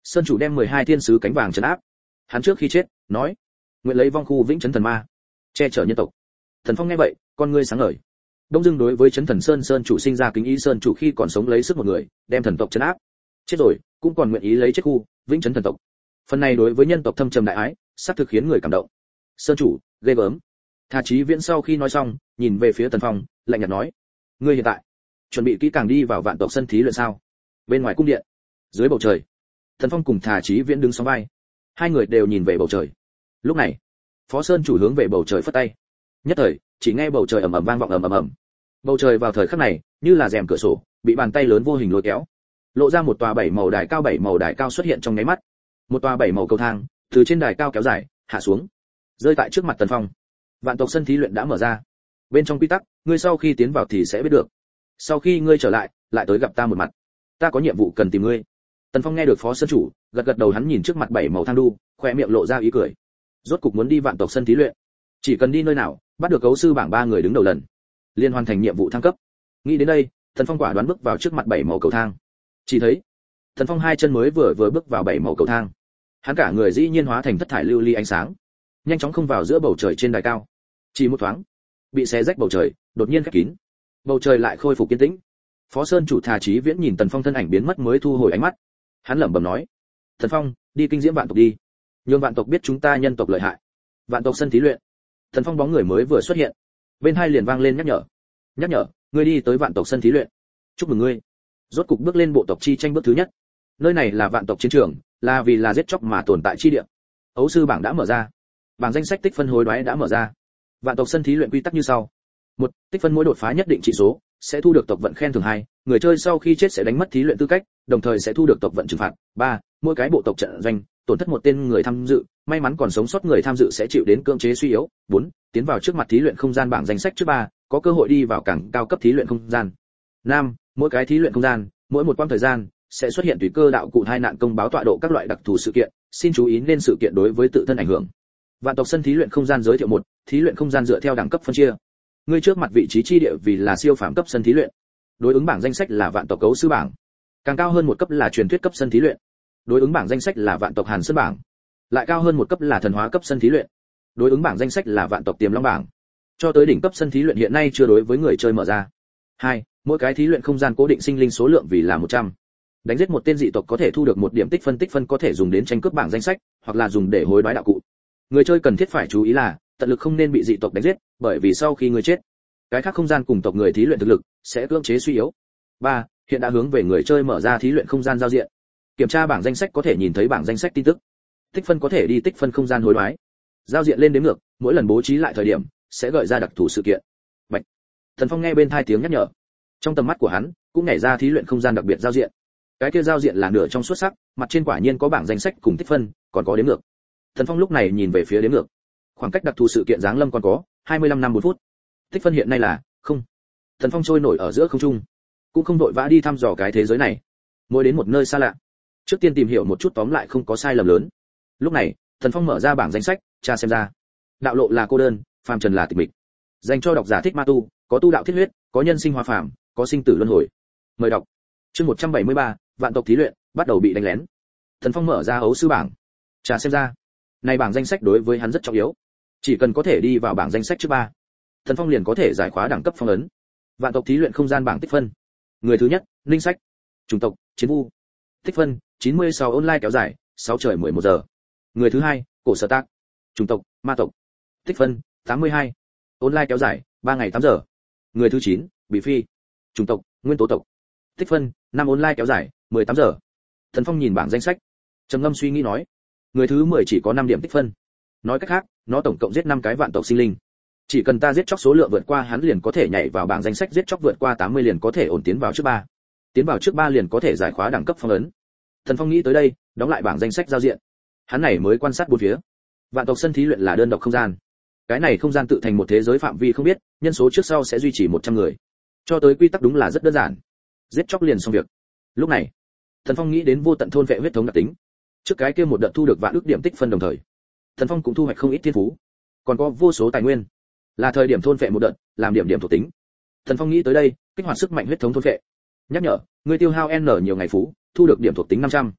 Sơn chủ đem mười hai thiên sứ cánh vàng trấn áp. Hắn trước khi chết nói, nguyện lấy vong khu vĩnh trấn thần ma, che chở nhân tộc. Thần Phong nghe vậy, con ngươi sáng ngời. Đông Dương đối với Trấn Thần Sơn Sơn chủ sinh ra kính ý, Sơn chủ khi còn sống lấy sức một người, đem thần tộc trấn áp. Chết rồi, cũng còn nguyện ý lấy chết khu, vĩnh trấn thần tộc. Phần này đối với nhân tộc thâm trầm đại ái, xác thực khiến người cảm động. Sơn chủ, ghê gớm. Thà Chí Viễn sau khi nói xong, nhìn về phía Tần Phong, lạnh nhạt nói: "Ngươi hiện tại chuẩn bị kỹ càng đi vào vạn tộc sân thí luyện sao?" Bên ngoài cung điện, dưới bầu trời, Tần Phong cùng Thà Chí Viễn đứng song vai, hai người đều nhìn về bầu trời. Lúc này, Phó Sơn chủ hướng về bầu trời phất tay. Nhất thời, chỉ nghe bầu trời ầm ầm vang vọng ầm ầm ầm. Bầu trời vào thời khắc này, như là rèm cửa sổ, bị bàn tay lớn vô hình lôi kéo, lộ ra một tòa bảy màu đài cao bảy màu đài cao xuất hiện trong nháy mắt. Một tòa bảy màu cầu thang từ trên đài cao kéo dài, hạ xuống, rơi tại trước mặt Tần Phong. Vạn tộc sân thí luyện đã mở ra. Bên trong quy tắc, ngươi sau khi tiến vào thì sẽ biết được. Sau khi ngươi trở lại, lại tới gặp ta một mặt. Ta có nhiệm vụ cần tìm ngươi. Tần Phong nghe được Phó Sơn chủ, gật gật đầu, hắn nhìn trước mặt bảy màu thang đu, khóe miệng lộ ra ý cười. Rốt cục muốn đi vạn tộc sân thí luyện. Chỉ cần đi nơi nào, bắt được gấu sư bảng ba người đứng đầu lần, liền hoàn thành nhiệm vụ thăng cấp. Nghĩ đến đây, Tần Phong quả đoán bước vào trước mặt bảy màu cầu thang. Chỉ thấy, Tần Phong hai chân mới vừa vừa bước vào bảy màu cầu thang, hắn cả người dĩ nhiên hóa thành thất thải lưu ly ánh sáng, nhanh chóng không vào giữa bầu trời trên đài cao. Chỉ một thoáng, bị xé rách bầu trời đột nhiên khép kín, bầu trời lại khôi phục yên tĩnh. Phó Sơn chủ Thà Chí Viễn nhìn Tần Phong thân ảnh biến mất mới thu hồi ánh mắt. Hắn lẩm bẩm nói: "Tần Phong, đi kinh diễm vạn tộc đi, nhường vạn tộc biết chúng ta nhân tộc lợi hại." Vạn tộc sân thí luyện, Tần Phong bóng người mới vừa xuất hiện, bên hai liền vang lên nhắc nhở. "Nhắc nhở, ngươi đi tới vạn tộc sân thí luyện. Chúc mừng ngươi, rốt cục bước lên bộ tộc chi tranh bước thứ nhất. Nơi này là vạn tộc chiến trường, là vì là giết chóc mà tồn tại chi địa. Ấu sư bảng đã mở ra, bảng danh sách tích phân hối đoái đã mở ra. Vạn tộc sân thí luyện quy tắc như sau: một, tích phân mỗi đột phá nhất định trị số sẽ thu được tộc vận khen thưởng. Hai, người chơi sau khi chết sẽ đánh mất thí luyện tư cách, đồng thời sẽ thu được tộc vận trừng phạt. Ba, mỗi cái bộ tộc trận doanh tổn thất một tên người tham dự, may mắn còn sống sót người tham dự sẽ chịu đến cưỡng chế suy yếu. Bốn, tiến vào trước mặt thí luyện không gian bảng danh sách trước ba, có cơ hội đi vào càng cao cấp thí luyện không gian. Năm, mỗi cái thí luyện không gian, mỗi một quãng thời gian sẽ xuất hiện tùy cơ đạo cụ hai nạn công báo tọa độ các loại đặc thù sự kiện, xin chú ý nên sự kiện đối với tự thân ảnh hưởng. Vạn tộc sân thí luyện không gian giới thiệu: một, thí luyện không gian dựa theo đẳng cấp phân chia. Ngươi trước mặt vị trí chi địa vì là siêu phàm cấp sân thí luyện, đối ứng bảng danh sách là vạn tộc cấu sư bảng. Càng cao hơn một cấp là truyền thuyết cấp sân thí luyện, đối ứng bảng danh sách là vạn tộc hàn sơn bảng. Lại cao hơn một cấp là thần hóa cấp sân thí luyện, đối ứng bảng danh sách là vạn tộc tiềm long bảng. Cho tới đỉnh cấp sân thí luyện hiện nay chưa đối với người chơi mở ra. Hai, mỗi cái thí luyện không gian cố định sinh linh số lượng vì là một trăm. Đánh giết một tên dị tộc có thể thu được một điểm tích phân, tích phân có thể dùng đến tranh cướp bảng danh sách, hoặc là dùng để hối đoái đạo cụ. Người chơi cần thiết phải chú ý là tận lực không nên bị dị tộc đánh giết, bởi vì sau khi người chết, cái khác không gian cùng tộc người thí luyện thực lực sẽ cưỡng chế suy yếu. Ba, hiện đã hướng về người chơi mở ra thí luyện không gian giao diện. Kiểm tra bảng danh sách có thể nhìn thấy bảng danh sách tin tức. Tích phân có thể đi tích phân không gian hối đoái. Giao diện lên đếm ngược, mỗi lần bố trí lại thời điểm sẽ gợi ra đặc thù sự kiện. Bạch. Thần Phong nghe bên tai tiếng nhắc nhở, trong tầm mắt của hắn cũng nhảy ra thí luyện không gian đặc biệt giao diện. Cái kia giao diện là nửa trong suốt sắc, mặt trên quả nhiên có bảng danh sách cùng tích phân, còn có đếm ngược. Thần Phong lúc này nhìn về phía đếm ngược. Khoảng cách đặc thù sự kiện giáng lâm còn có hai mươi lăm năm bốn phút. Tích phân hiện nay là không. Thần Phong trôi nổi ở giữa không trung, cũng không vội vã đi thăm dò cái thế giới này. Mỗi đến một nơi xa lạ, trước tiên tìm hiểu một chút tóm lại không có sai lầm lớn. Lúc này, Thần Phong mở ra bảng danh sách, tra xem ra. Đạo lộ là cô đơn, phàm trần là tịch mịch. Dành cho độc giả thích ma tu, có tu đạo thiết huyết, có nhân sinh hóa phàm, có sinh tử luân hồi. Mời đọc. Chương một trăm bảy mươi ba, vạn tộc thí luyện bắt đầu bị đánh lén. Thần Phong mở ra ấu sư bảng, tra xem ra. Này bảng danh sách đối với hắn rất trọng yếu. Chỉ cần có thể đi vào bảng danh sách trước ba, Thần Phong liền có thể giải khóa đẳng cấp phong ấn. Vạn tộc thí luyện không gian bảng tích phân. Người thứ nhất, Ninh Sách. Chủng tộc, Chiến Vu. Tích phân, chín mươi sáu online kéo dài, sáu trời mười một giờ. Người thứ hai, Cổ Sở Tác. Chủng tộc, Ma tộc. Tích phân, tám mươi hai. Online kéo dài, ba ngày tám giờ. Người thứ chín, Bị Phi. Chủng tộc, Nguyên Tố tộc. Tích phân, năm online kéo dài, mười tám giờ. Thần Phong nhìn bảng danh sách, trầm ngâm suy nghĩ nói, người thứ mười chỉ có năm điểm tích phân. Nói cách khác, nó tổng cộng giết năm cái vạn tộc sinh linh. Chỉ cần ta giết chóc số lượng vượt qua hắn liền có thể nhảy vào bảng danh sách, giết chóc vượt qua tám mươi liền có thể ổn tiến vào trước ba. Tiến vào trước ba liền có thể giải khóa đẳng cấp phong ấn. Thần Phong nghĩ tới đây, đóng lại bảng danh sách giao diện. Hắn này mới quan sát bốn phía. Vạn tộc sân thí luyện là đơn độc không gian. Cái này không gian tự thành một thế giới phạm vi không biết, nhân số trước sau sẽ duy trì một trăm người. Cho tới quy tắc đúng là rất đơn giản. Giết chóc liền xong việc. Lúc này, Thần Phong nghĩ đến vô tận thôn vệ huyết thống đặc tính. Trước cái kia một đợt thu được vạn ước điểm tích phân đồng thời, Thần Phong cũng thu hoạch không ít thiên phú, còn có vô số tài nguyên. Là thời điểm thôn vệ một đợt, làm điểm điểm thuộc tính. Thần Phong nghĩ tới đây, kích hoạt sức mạnh huyết thống thôn vệ. Nhắc nhở, người tiêu hao N nhiều ngày phú, thu được điểm thuộc tính năm trăm.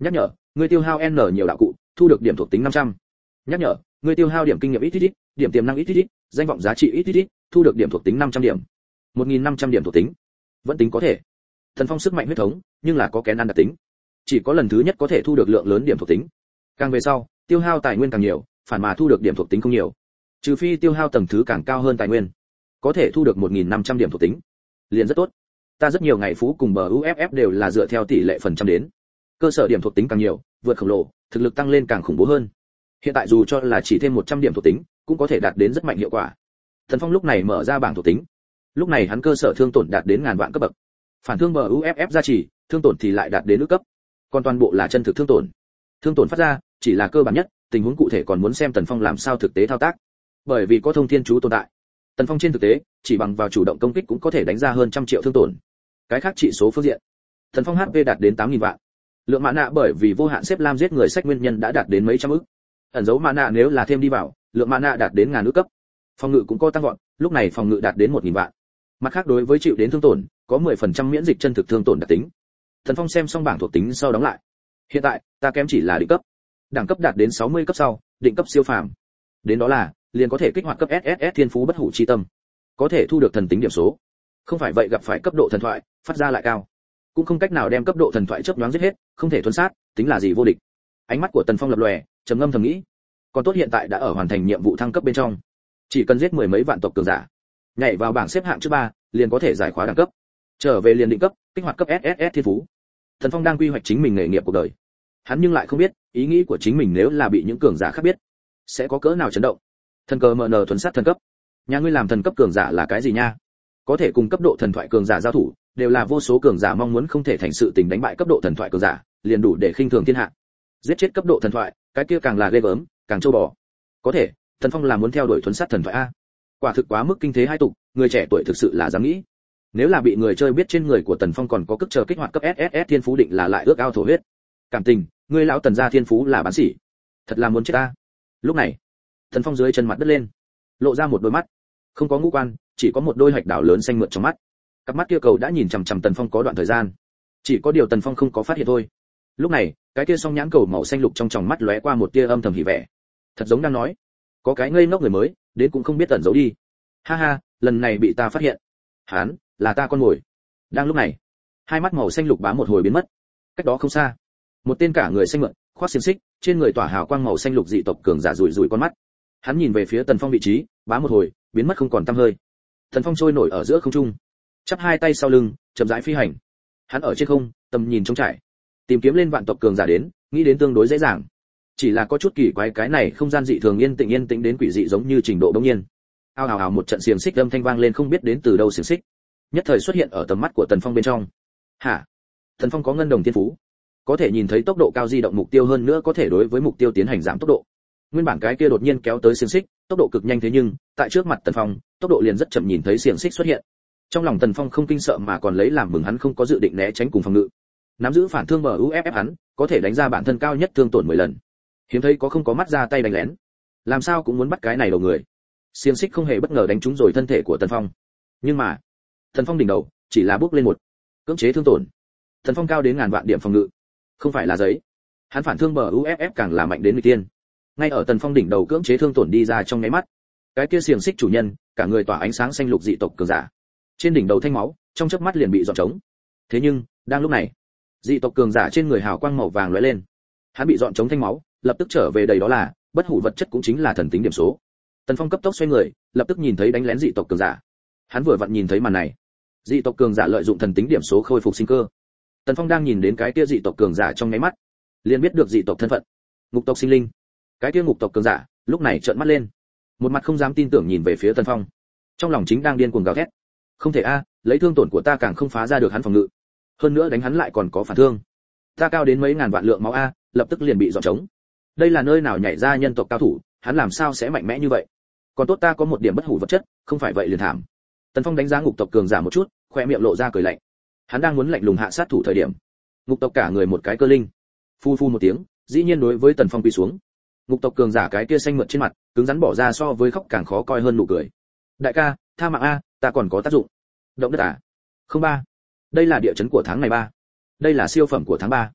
Nhắc nhở, ngươi tiêu hao n nhiều đạo cụ, thu được điểm thuộc tính năm trăm. Nhắc nhở, ngươi tiêu hao điểm kinh nghiệm ít ít ít, điểm tiềm năng ít ít ít, danh vọng giá trị ít ít ít, thu được điểm thuộc tính năm trăm điểm. một nghìn năm trăm điểm thuộc tính. Vẫn tính có thể. Thần Phong sức mạnh huyết thống, nhưng là có kén ăn đặc tính. Chỉ có lần thứ nhất có thể thu được lượng lớn điểm thuộc tính. Càng về sau, tiêu hao tài nguyên càng nhiều, phản mà thu được điểm thuộc tính không nhiều. Trừ phi tiêu hao tầng thứ càng cao hơn tài nguyên, có thể thu được một nghìn năm trăm điểm thuộc tính. Liền rất tốt. Ta rất nhiều ngày phú cùng bờ u ép ép đều là dựa theo tỷ lệ phần trăm đến. Cơ sở điểm thuộc tính càng nhiều, vượt khổng lồ, thực lực tăng lên càng khủng bố hơn. Hiện tại dù cho là chỉ thêm một trăm điểm thuộc tính, cũng có thể đạt đến rất mạnh hiệu quả. Thần Phong lúc này mở ra bảng thuộc tính. Lúc này hắn cơ sở thương tổn đạt đến ngàn vạn cấp bậc. Phản thương bờ u ép ép gia trì, thương tổn thì lại đạt đến ước cấp. Còn toàn bộ là chân thực thương tổn. Thương tổn phát ra chỉ là cơ bản nhất, tình huống cụ thể còn muốn xem Tần Phong làm sao thực tế thao tác. Bởi vì có thông thiên chú tồn tại, Tần Phong trên thực tế chỉ bằng vào chủ động công kích cũng có thể đánh ra hơn trăm triệu thương tổn. Cái khác chỉ số phương diện, Tần Phong hát pê đạt đến tám nghìn vạn. Lượng mã nạ bởi vì vô hạn xếp lam giết người sách nguyên nhân đã đạt đến mấy trăm ức. Ẩn dấu mã nạ nếu là thêm đi vào, lượng mã nạ đạt đến ngàn ức cấp. Phòng ngự cũng có tăng vọt, lúc này phòng ngự đạt đến một nghìn vạn. Mặt khác đối với chịu đến thương tổn, có mười phần trăm miễn dịch chân thực thương tổn đặc tính. Thần Phong xem xong bảng thuộc tính sau đóng lại. Hiện tại, ta kém chỉ là định cấp. Đẳng cấp đạt đến sáu mươi cấp sau, định cấp siêu phàm. Đến đó là, liền có thể kích hoạt cấp ét ét ét thiên phú bất hủ chi tâm. Có thể thu được thần tính điểm số. Không phải vậy gặp phải cấp độ thần thoại, phát ra lại cao. Cũng không cách nào đem cấp độ thần thoại chớp nhoáng giết hết, không thể thuần sát, tính là gì vô địch. Ánh mắt của Tần Phong lập lòe, trầm ngâm thầm nghĩ. Còn tốt hiện tại đã ở hoàn thành nhiệm vụ thăng cấp bên trong. Chỉ cần giết mười mấy vạn tộc cường giả, nhảy vào bảng xếp hạng thứ ba, liền có thể giải khóa đẳng cấp. Trở về liền định cấp, kích hoạt cấp ét ét ét thiên phú. Tần Phong đang quy hoạch chính mình nghề nghiệp cuộc đời. Hắn nhưng lại không biết, ý nghĩ của chính mình nếu là bị những cường giả khác biết, sẽ có cỡ nào chấn động. Thần cờ em en thuần sát thần cấp. Nhà ngươi làm thần cấp cường giả là cái gì nha? Có thể cùng cấp độ thần thoại cường giả giao thủ, đều là vô số cường giả mong muốn không thể thành sự tình đánh bại cấp độ thần thoại cường giả, liền đủ để khinh thường thiên hạ. Giết chết cấp độ thần thoại, cái kia càng là ghê gớm, càng trâu bò. Có thể, Thần Phong là muốn theo đuổi thuần sát thần thoại a. Quả thực quá mức kinh thế hai tục, người trẻ tuổi thực sự là dám nghĩ. Nếu là bị người chơi biết trên người của Tần Phong còn có cước chờ kích hoạt cấp ét ét ét thiên phú định là lại ước ao thổ huyết. Cảm tình, ngươi lão Tần gia thiên phú là bán sỉ. Thật là muốn chết ta. Lúc này, Tần Phong dưới chân mặt đất lên, lộ ra một đôi mắt, không có ngũ quan, chỉ có một đôi hạch đảo lớn xanh mượt trong mắt. Cặp mắt kia cầu đã nhìn chằm chằm Tần Phong có đoạn thời gian, chỉ có điều Tần Phong không có phát hiện thôi. Lúc này, cái kia song nhãn cầu màu xanh lục trong tròng mắt lóe qua một tia âm thầm hỉ vẻ, thật giống đang nói, có cái ngây ngốc người mới, đến cũng không biết tẩn giấu đi. Ha ha, lần này bị ta phát hiện. Hán, là ta con mồi. Đang lúc này, hai mắt màu xanh lục bám một hồi biến mất. Cách đó không xa, một tên cả người xanh mượt, khoác xiêm xích, trên người tỏa hào quang màu xanh lục dị tộc cường giả rủi rủi con mắt. Hắn nhìn về phía Tần Phong vị trí, bám một hồi, biến mất không còn tăm hơi. Tần Phong trôi nổi ở giữa không trung, chắp hai tay sau lưng, chậm rãi phi hành. Hắn ở trên không, tầm nhìn trống trải, tìm kiếm lên vạn tộc cường giả đến, nghĩ đến tương đối dễ dàng. Chỉ là có chút kỳ quái, cái này không gian dị thường yên tĩnh yên tĩnh đến quỷ dị giống như trình độ bỗng nhiên. Ao ào ào một trận xiềng xích âm thanh vang lên, không biết đến từ đâu xiềng xích, nhất thời xuất hiện ở tầm mắt của Tần Phong bên trong. Hả? Tần Phong có ngân đồng thiên phú, có thể nhìn thấy tốc độ cao di động mục tiêu, hơn nữa có thể đối với mục tiêu tiến hành giảm tốc độ. Nguyên bản cái kia đột nhiên kéo tới xiềng xích, tốc độ cực nhanh, thế nhưng tại trước mặt Tần Phong, tốc độ liền rất chậm, nhìn thấy xiềng xích xuất hiện. Trong lòng Tần Phong không kinh sợ mà còn lấy làm mừng, hắn không có dự định né tránh cùng phòng ngự. Nắm giữ phản thương bờ u ép ép hắn, có thể đánh ra bản thân cao nhất thương tổn mười lần. Hiếm thấy có không có mắt ra tay đánh lén. Làm sao cũng muốn bắt cái này đầu người. Xiềng xích không hề bất ngờ đánh trúng rồi thân thể của Tần Phong. Nhưng mà, Tần Phong đỉnh đầu chỉ là bước lên một cưỡng chế thương tổn. Tần Phong cao đến ngàn vạn điểm phòng ngự, không phải là giấy. Hắn phản thương bờ u ép ép càng là mạnh đến người tiên. Ngay ở Tần Phong đỉnh đầu cưỡng chế thương tổn đi ra trong nháy mắt, cái kia xiềng xích chủ nhân, cả người tỏa ánh sáng xanh lục dị tộc cường giả, trên đỉnh đầu thanh máu, trong chớp mắt liền bị dọn trống. Thế nhưng, đang lúc này, dị tộc cường giả trên người hào quang màu vàng lóe lên. Hắn bị dọn trống thanh máu, lập tức trở về đầy, đó là bất hủ vật chất, cũng chính là thần tính điểm số. Tần Phong cấp tốc xoay người, lập tức nhìn thấy đánh lén dị tộc cường giả. Hắn vừa vặn nhìn thấy màn này, dị tộc cường giả lợi dụng thần tính điểm số khôi phục sinh cơ. Tần Phong đang nhìn đến cái kia dị tộc cường giả trong nháy mắt, liền biết được dị tộc thân phận, ngục tộc sinh linh. Cái kia ngục tộc cường giả lúc này trợn mắt lên, một mặt không dám tin tưởng nhìn về phía Tần Phong, trong lòng chính đang điên cuồng gào thét. Không thể a, lấy thương tổn của ta càng không phá ra được hắn phòng ngự, hơn nữa đánh hắn lại còn có phản thương. Ta cao đến mấy ngàn vạn lượng máu a, lập tức liền bị dọn trống. Đây là nơi nào nhảy ra nhân tộc cao thủ, hắn làm sao sẽ mạnh mẽ như vậy? Còn tốt ta có một điểm bất hủ vật chất, không phải vậy liền thảm. Tần Phong đánh giá ngục tộc cường giả một chút, khoe miệng lộ ra cười lạnh. Hắn đang muốn lạnh lùng hạ sát thủ thời điểm, ngục tộc cả người một cái cơ linh, phu phu một tiếng, dĩ nhiên đối với Tần Phong quỳ xuống. Ngục tộc cường giả cái kia xanh mượt trên mặt, cứng rắn bỏ ra so với khóc càng khó coi hơn nụ cười. Đại ca, tha mạng a, ta còn có tác dụng. Động đất à? Không ba. Đây là địa chấn của tháng này ba. Đây là siêu phẩm của tháng ba.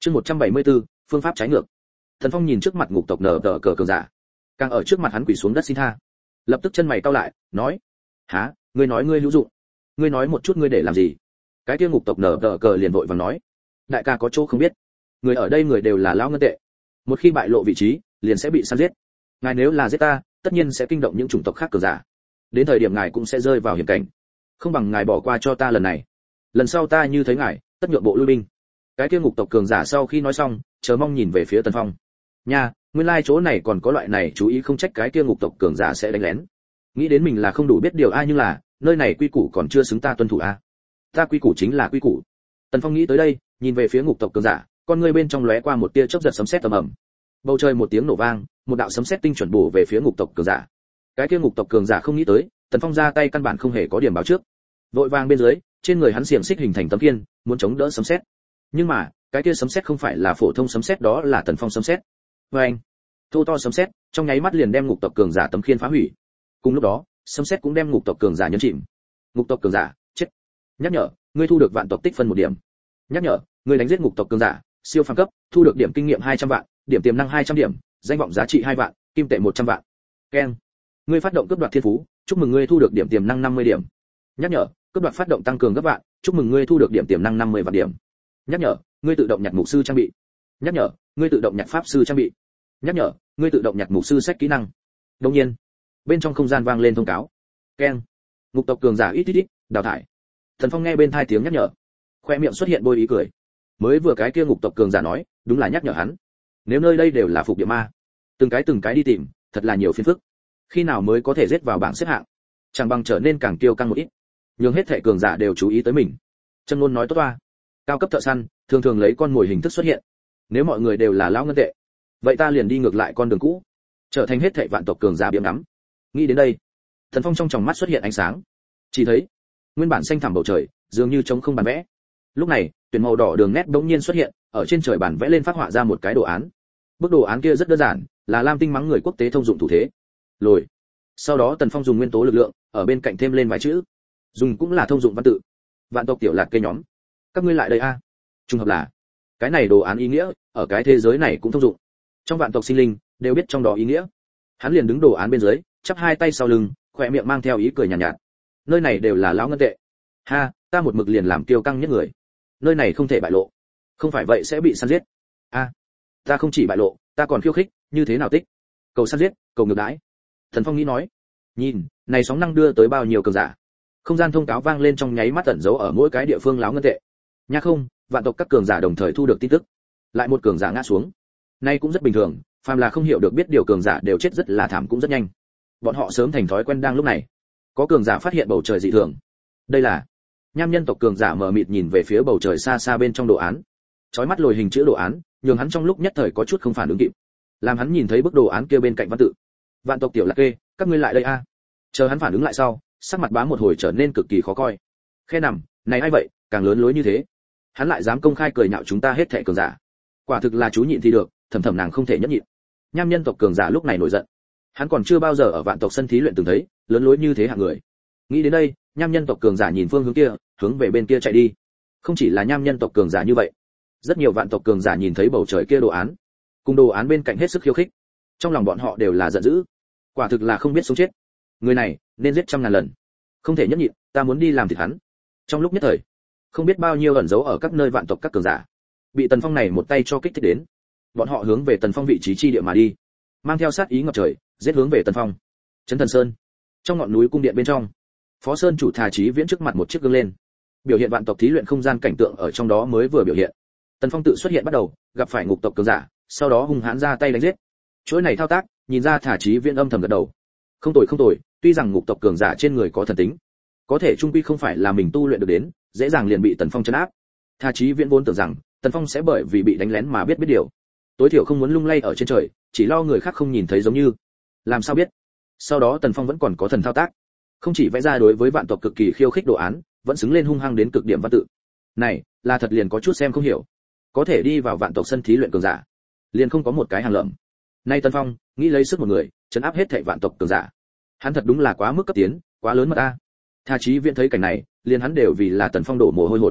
Chương một trăm bảy mươi tư, phương pháp trái ngược. Thần Phong nhìn trước mặt ngục tộc nở tờ cờ cường giả, càng ở trước mặt hắn quỳ xuống đất xin tha. Lập tức chân mày cau lại, nói: "Hả, ngươi nói ngươi hữu dụng? Ngươi nói một chút ngươi để làm gì?" Cái kia ngục tộc nở tờ cờ liền vội vàng nói: "Đại ca có chỗ không biết, người ở đây người đều là lão ngân tệ, một khi bại lộ vị trí, liền sẽ bị săn giết. Ngài nếu là giết ta, tất nhiên sẽ kinh động những chủng tộc khác cường giả, đến thời điểm ngài cũng sẽ rơi vào hiểm cảnh. Không bằng ngài bỏ qua cho ta lần này, lần sau ta như thấy ngài, tất nhượng bộ lui binh." Cái kia ngục tộc cường giả sau khi nói xong, chờ mong nhìn về phía Tần Phong. Nha, nguyên lai like chỗ này còn có loại này chú ý, không trách cái kia ngục tộc cường giả sẽ đánh lén. Nghĩ đến mình là không đủ biết điều ai, nhưng là nơi này quy củ còn chưa xứng ta tuân thủ a. Ta quy củ chính là quy củ. Tần Phong nghĩ tới đây, nhìn về phía ngục tộc cường giả, con ngươi bên trong lóe qua một tia chớp giật sấm sét ầm ầm. Bầu trời một tiếng nổ vang, một đạo sấm sét tinh chuẩn bổ về phía ngục tộc cường giả. Cái kia ngục tộc cường giả không nghĩ tới, Tần Phong ra tay căn bản không hề có điểm báo trước. Vội vàng bên dưới, trên người hắn xiềng xích hình thành tấm khiên, muốn chống đỡ sấm sét. Nhưng mà, cái kia sấm sét không phải là phổ thông sấm sét, đó là Tần Phong sấm sét. Oeng! Thô to sấm sét, trong nháy mắt liền đem ngục tộc cường giả tấm khiên phá hủy. Cùng lúc đó, sấm sét cũng đem ngục tộc cường giả nhấn chìm. Ngục tộc cường giả, chết. Nhắc nhở, ngươi thu được vạn tộc tích phân một điểm. Nhắc nhở, ngươi đánh giết ngục tộc cường giả, siêu phàm cấp, thu được điểm kinh nghiệm hai trăm vạn, điểm tiềm năng hai trăm điểm, danh vọng giá trị hai vạn, kim tệ một trăm vạn. Keng. Ngươi phát động cướp đoạt thiên phú, chúc mừng ngươi thu được điểm tiềm năng năm mươi điểm. Nhắc nhở, cướp đoạt phát động tăng cường gấp vạn, chúc mừng ngươi thu được điểm tiềm năng năm mươi vạn điểm. Nhắc nhở, ngươi tự động nhặt mục sư trang bị. Nhắc nhở, ngươi tự động nhặt pháp sư trang bị. Nhắc nhở, ngươi tự động nhặt mục sư sách kỹ năng. Đương nhiên, bên trong không gian vang lên thông cáo. Keng. Ngục tộc cường giả ít ít ít, đào thải. Thần Phong nghe bên tai tiếng nhắc nhở, khoe miệng xuất hiện bôi ý cười. Mới vừa cái kia ngục tộc cường giả nói, đúng là nhắc nhở hắn. Nếu nơi đây đều là phục địa ma, từng cái từng cái đi tìm, thật là nhiều phiền phức. Khi nào mới có thể giết vào bảng xếp hạng? Chẳng bằng trở nên càng kiêu căng một ít, nhưng hết thảy cường giả đều chú ý tới mình. Chân ngôn nói tốt toa. Cao cấp thợ săn, thường thường lấy con mồi hình thức xuất hiện. Nếu mọi người đều là lão ngân tệ, vậy ta liền đi ngược lại con đường cũ, trở thành hết thảy vạn tộc cường giả biếm ngắm. Nghĩ đến đây, Thần Phong trong tròng mắt xuất hiện ánh sáng. Chỉ thấy, nguyên bản xanh thẳm bầu trời, dường như trống không bản vẽ. Lúc này, tuyển màu đỏ đường nét bỗng nhiên xuất hiện, ở trên trời bản vẽ lên phát họa ra một cái đồ án. Bức đồ án kia rất đơn giản, là lam tinh mắng người quốc tế thông dụng thủ thế. Lồi. Sau đó Tần Phong dùng nguyên tố lực lượng, ở bên cạnh thêm lên vài chữ. Dùng cũng là thông dụng văn tự. Vạn tộc tiểu lạc cây nhóm, các ngươi lại đây a. Trùng hợp là, cái này đồ án ý nghĩa, ở cái thế giới này cũng thông dụng. Trong vạn tộc sinh linh, đều biết trong đó ý nghĩa. Hắn liền đứng đồ án bên dưới, chắp hai tay sau lưng, khỏe miệng mang theo ý cười nhàn nhạt, nhạt. Nơi này đều là lão ngân tệ. Ha, ta một mực liền làm kiêu căng nhất người. Nơi này không thể bại lộ, không phải vậy sẽ bị săn giết. A, ta không chỉ bại lộ, ta còn khiêu khích, như thế nào tích? Cầu săn giết, cầu ngược đãi. Thần Phong nghĩ nói, nhìn, này sóng năng đưa tới bao nhiêu cường giả. Không gian thông cáo vang lên trong nháy mắt tẩn giấu ở mỗi cái địa phương lão ngân tệ. Nha không, vạn tộc các cường giả đồng thời thu được tin tức. Lại một cường giả ngã xuống. Nay cũng rất bình thường, phàm là không hiểu được biết điều cường giả đều chết rất là thảm cũng rất nhanh. Bọn họ sớm thành thói quen đang lúc này. Có cường giả phát hiện bầu trời dị thường. Đây là Nham nhân tộc cường giả mờ mịt nhìn về phía bầu trời xa xa bên trong đồ án. Chói mắt lồi hình chữ đồ án, nhường hắn trong lúc nhất thời có chút không phản ứng kịp. Làm hắn nhìn thấy bức đồ án kia bên cạnh văn tự. Vạn tộc tiểu lạc kê, các ngươi lại đây a. Chờ hắn phản ứng lại sau, sắc mặt bá một hồi trở nên cực kỳ khó coi. Khe nằm, này ai vậy, càng lớn lối như thế. Hắn lại dám công khai cười nhạo chúng ta hết thảy cường giả. Quả thực là chú nhịn thì được, thầm thầm nàng không thể nhẫn nhịn. Nham nhân tộc cường giả lúc này nổi giận. Hắn còn chưa bao giờ ở vạn tộc sân thí luyện từng thấy, lớn lối như thế hạng người. Nghĩ đến đây, nham nhân tộc cường giả nhìn phương hướng kia, hướng về bên kia chạy đi. Không chỉ là nham nhân tộc cường giả như vậy, rất nhiều vạn tộc cường giả nhìn thấy bầu trời kia đồ án, cùng đồ án bên cạnh hết sức khiêu khích. Trong lòng bọn họ đều là giận dữ. Quả thực là không biết sống chết. Người này nên giết trăm ngàn lần. Không thể nhẫn nhịn, ta muốn đi làm thịt hắn. Trong lúc nhất thời, không biết bao nhiêu ẩn giấu ở các nơi vạn tộc các cường giả, bị Tần Phong này một tay cho kích thích đến. Bọn họ hướng về Tần Phong vị trí chi địa mà đi, mang theo sát ý ngập trời, giết hướng về Tần Phong. Trấn Thần Sơn, trong ngọn núi cung điện bên trong, Phó Sơn chủ Thà Chí Viễn trước mặt một chiếc gương lên, biểu hiện vạn tộc thí luyện không gian cảnh tượng ở trong đó mới vừa biểu hiện. Tần Phong tự xuất hiện bắt đầu, gặp phải ngục tộc cường giả, sau đó hung hãn ra tay đánh giết. Chuỗi này thao tác, nhìn ra Thà Chí Viễn âm thầm gật đầu. Không tồi không tồi, tuy rằng ngục tộc cường giả trên người có thần tính, có thể trung quy không phải là mình tu luyện được đến, dễ dàng liền bị Tần Phong trấn áp. Thà Chí Viễn vốn tưởng rằng Tần Phong sẽ bởi vì bị đánh lén mà biết biết điều, tối thiểu không muốn lung lay ở trên trời, chỉ lo người khác không nhìn thấy giống như. Làm sao biết? Sau đó Tần Phong vẫn còn có thần thao tác, không chỉ vẽ ra đối với vạn tộc cực kỳ khiêu khích đồ án, vẫn xứng lên hung hăng đến cực điểm văn tự. Này, là thật liền có chút xem không hiểu. Có thể đi vào vạn tộc sân thí luyện cường giả, liền không có một cái hàng lợm. Nay Tần Phong, nghĩ lấy sức một người, trấn áp hết thảy vạn tộc cường giả. Hắn thật đúng là quá mức cấp tiến, quá lớn mà ta. Thà Chí Viễn thấy cảnh này, liền hắn đều vì là Tần Phong đổ mồ hôi hột.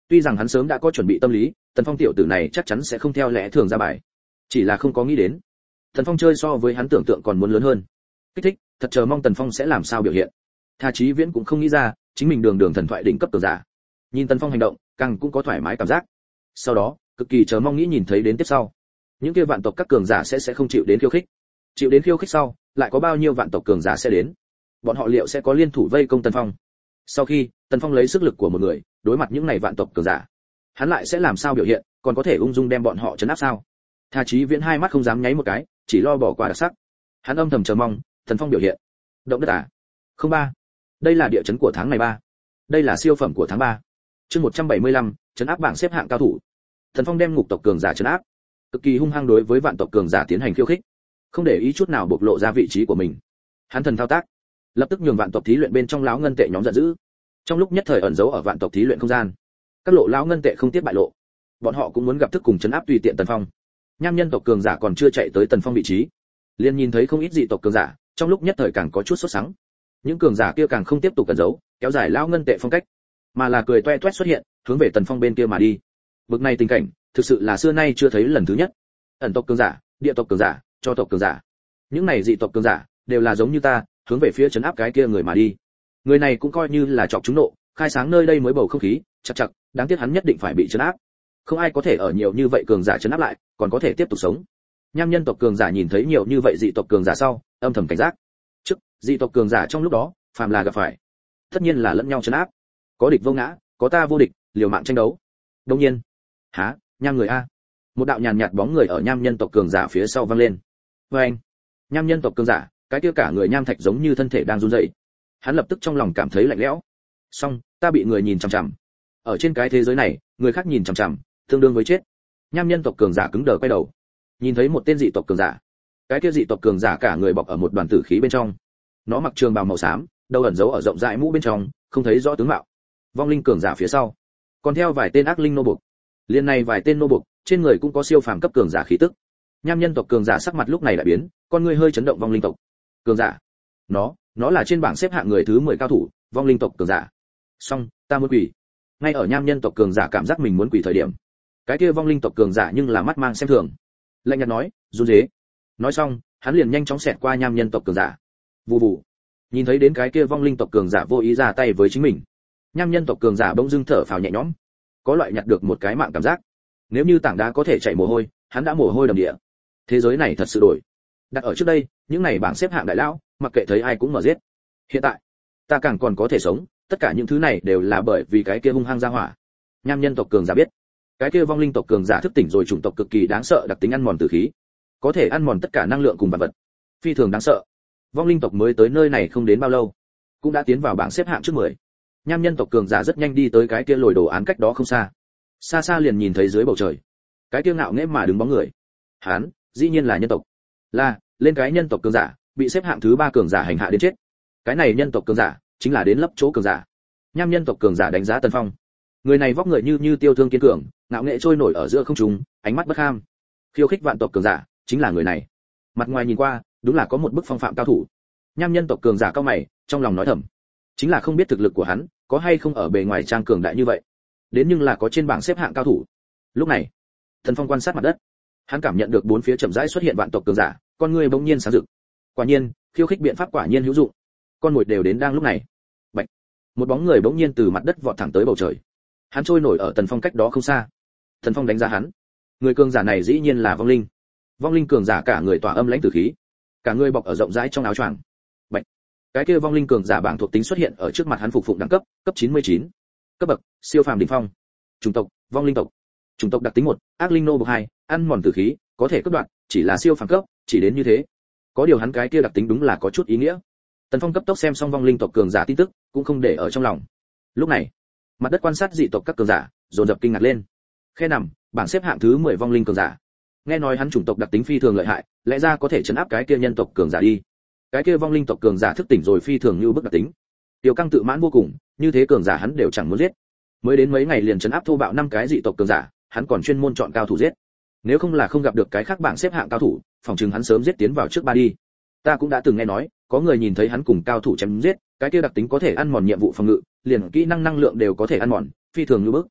Tuy rằng hắn sớm đã có chuẩn bị tâm lý, Tần Phong tiểu tử này chắc chắn sẽ không theo lẽ thường ra bài, chỉ là không có nghĩ đến Tần Phong chơi so với hắn tưởng tượng còn muốn lớn hơn. Kích thích, thật chờ mong Tần Phong sẽ làm sao biểu hiện. Tha Chí Viễn cũng không nghĩ ra, chính mình đường đường thần thoại đỉnh cấp cường giả. Nhìn Tần Phong hành động, càng cũng có thoải mái cảm giác. Sau đó, cực kỳ chờ mong nghĩ nhìn thấy đến tiếp sau. Những kia vạn tộc các cường giả sẽ sẽ không chịu đến khiêu khích. Chịu đến khiêu khích sau, lại có bao nhiêu vạn tộc cường giả sẽ đến? Bọn họ liệu sẽ có liên thủ vây công Tần Phong? Sau khi, Tần Phong lấy sức lực của một người, đối mặt những này vạn tộc cường giả, hắn lại sẽ làm sao biểu hiện, còn có thể ung dung đem bọn họ trấn áp sao? Tha Chí Viễn hai mắt không dám nháy một cái, chỉ lo bỏ qua đặc sắc. Hắn âm thầm chờ mong Tần Phong biểu hiện. Động đất à? Không ba. Đây là địa chấn của tháng này ba. Đây là siêu phẩm của tháng ba. Chương một trăm bảy mươi lăm, trấn áp bảng xếp hạng cao thủ. Tần Phong đem ngục tộc cường giả trấn áp, cực kỳ hung hăng đối với vạn tộc cường giả tiến hành khiêu khích, không để ý chút nào bộc lộ ra vị trí của mình. Hắn thần thao tác, lập tức nhường vạn tộc thí luyện bên trong lão ngân tệ nhóm giận dữ. Trong lúc nhất thời ẩn giấu ở vạn tộc thí luyện không gian, các lộ lão ngân tệ không tiếc bại lộ, bọn họ cũng muốn gặp thức cùng trấn áp tùy tiện Tần Phong. Nham nhân tộc cường giả còn chưa chạy tới Tần Phong vị trí, liền nhìn thấy không ít dị tộc cường giả, trong lúc nhất thời càng có chút sốt sắng. Những cường giả kia càng không tiếp tục cẩn giấu, kéo dài lão ngân tệ phong cách, mà là cười toe toét xuất hiện, hướng về Tần Phong bên kia mà đi. Bực này tình cảnh, thực sự là xưa nay chưa thấy lần thứ nhất. Ẩn tộc cường giả, địa tộc cường giả, cho tộc cường giả, những này dị tộc cường giả đều là giống như ta, hướng về phía trấn áp cái kia người mà đi. Người này cũng coi như là chọc chúng nộ, khai sáng nơi đây mới bầu không khí, chặt chặt, đáng tiếc hắn nhất định phải bị trấn áp. Không ai có thể ở nhiều như vậy cường giả trấn áp lại, còn có thể tiếp tục sống. Nham nhân tộc cường giả nhìn thấy nhiều như vậy dị tộc cường giả sau, âm thầm cảnh giác. Trước, dị tộc cường giả trong lúc đó, phàm là gặp phải, tất nhiên là lẫn nhau trấn áp. Có địch vô ngã, có ta vô địch, liều mạng tranh đấu. Đương nhiên, há, nham người a. Một đạo nhàn nhạt bóng người ở nham nhân tộc cường giả phía sau vang lên. Và anh, nham nhân tộc cường giả, cái kia cả người nham thạch giống như thân thể đang run rẩy. Hắn lập tức trong lòng cảm thấy lạnh lẽo. Xong, ta bị người nhìn chằm chằm. Ở trên cái thế giới này, người khác nhìn chằm chằm, tương đương với chết. Nham nhân tộc cường giả cứng đờ quay đầu, nhìn thấy một tên dị tộc cường giả. Cái kia dị tộc cường giả cả người bọc ở một đoàn tử khí bên trong. Nó mặc trường bào màu xám, đầu ẩn giấu ở rộng rãi mũ bên trong, không thấy rõ tướng mạo. Vong linh cường giả phía sau, còn theo vài tên ác linh nô buộc. Liên này vài tên nô buộc, trên người cũng có siêu phàm cấp cường giả khí tức. Nham nhân tộc cường giả sắc mặt lúc này lại biến, con người hơi chấn động. Vong linh tộc cường giả, nó nó là trên bảng xếp hạng người thứ mười cao thủ, vong linh tộc cường giả. Xong, ta muốn quỳ. Ngay ở nham nhân tộc cường giả cảm giác mình muốn quỳ thời điểm, cái kia vong linh tộc cường giả nhưng là mắt mang xem thường, lạnh nhạt nói, run rế. Nói xong, hắn liền nhanh chóng xẹt qua nham nhân tộc cường giả. Vù vù. Nhìn thấy đến cái kia vong linh tộc cường giả vô ý ra tay với chính mình, nham nhân tộc cường giả bỗng dưng thở phào nhẹ nhõm, có loại nhặt được một cái mạng cảm giác. Nếu như tảng đá có thể chảy mồ hôi, hắn đã mồ hôi đầm địa. Thế giới này thật sự đổi. Đặt ở trước đây, những này bảng xếp hạng đại lão, mặc kệ thấy ai cũng mở giết. Hiện tại, ta càng còn có thể sống, tất cả những thứ này đều là bởi vì cái kia hung hăng ra hỏa. Nham nhân tộc cường giả biết, cái kia vong linh tộc cường giả thức tỉnh rồi chủng tộc cực kỳ đáng sợ đặc tính ăn mòn tử khí, có thể ăn mòn tất cả năng lượng cùng vật vật, phi thường đáng sợ. Vong linh tộc mới tới nơi này không đến bao lâu, cũng đã tiến vào bảng xếp hạng trước mười. Nham nhân tộc cường giả rất nhanh đi tới cái kia lồi đồ án cách đó không xa. Xa xa liền nhìn thấy dưới bầu trời, cái kia ngạo nghễ mà đứng bóng người. Hán, dĩ nhiên là nhân tộc. Là, lên cái nhân tộc cường giả, bị xếp hạng thứ ba cường giả hành hạ đến chết. Cái này nhân tộc cường giả, chính là đến lấp chỗ cường giả. Nham nhân tộc cường giả đánh giá Tần Phong. Người này vóc người như như tiêu thương kiên cường, ngạo nghễ trôi nổi ở giữa không trung, ánh mắt bất ham. Khiêu khích vạn tộc cường giả, chính là người này. Mặt ngoài nhìn qua, đúng là có một bức phong phạm cao thủ. Nham nhân tộc cường giả cao mày, trong lòng nói thầm, chính là không biết thực lực của hắn có hay không ở bề ngoài trang cường đại như vậy, đến nhưng là có trên bảng xếp hạng cao thủ. Lúc này, Tần Phong quan sát mặt đất, hắn cảm nhận được bốn phía chậm rãi xuất hiện vạn tộc cường giả, con người bỗng nhiên sáng rực. Quả nhiên, khiêu khích biện pháp quả nhiên hữu dụng. Con mồi đều đến đang lúc này. Bạch, một bóng người bỗng nhiên từ mặt đất vọt thẳng tới bầu trời. Hắn trôi nổi ở Tần Phong cách đó không xa. Tần Phong đánh giá hắn, người cường giả này dĩ nhiên là vong linh. Vong linh cường giả cả người tỏa âm lãnh tử khí, cả người bọc ở rộng rãi trong áo choàng. Bạch, cái kia vong linh cường giả bảng thuộc tính xuất hiện ở trước mặt hắn, phục phụng đẳng cấp, cấp chín mươi chín. Cấp bậc, siêu phàm đỉnh phong. Chủng tộc, vong linh tộc. Chủng tộc đặc tính một, ác linh nô bộc hai, ăn mòn tử khí, có thể cấp đoạn, chỉ là siêu phàm cấp, chỉ đến như thế. Có điều hắn cái kia đặc tính đúng là có chút ý nghĩa. Tần Phong cấp tốc xem xong vong linh tộc cường giả tin tức, cũng không để ở trong lòng. Lúc này, mặt đất quan sát dị tộc các cường giả, dồn dập kinh ngạc lên. Khe nằm, bảng xếp hạng thứ mười vong linh cường giả. Nghe nói hắn chủng tộc đặc tính phi thường lợi hại, lẽ ra có thể trấn áp cái kia nhân tộc cường giả đi. Cái kia vong linh tộc cường giả thức tỉnh rồi phi thường như bức đặc tính. Tiêu căng tự mãn vô cùng, như thế cường giả hắn đều chẳng muốn giết. Mới đến mấy ngày liền trấn áp thô bạo năm cái dị tộc cường giả, hắn còn chuyên môn chọn cao thủ giết. Nếu không là không gặp được cái khác bảng xếp hạng cao thủ, phòng chừng hắn sớm giết tiến vào trước ba đi. Ta cũng đã từng nghe nói, có người nhìn thấy hắn cùng cao thủ chém giết, cái kia đặc tính có thể ăn mòn nhiệm vụ phòng ngự, liền kỹ năng năng lượng đều có thể ăn mòn, phi thường như bức.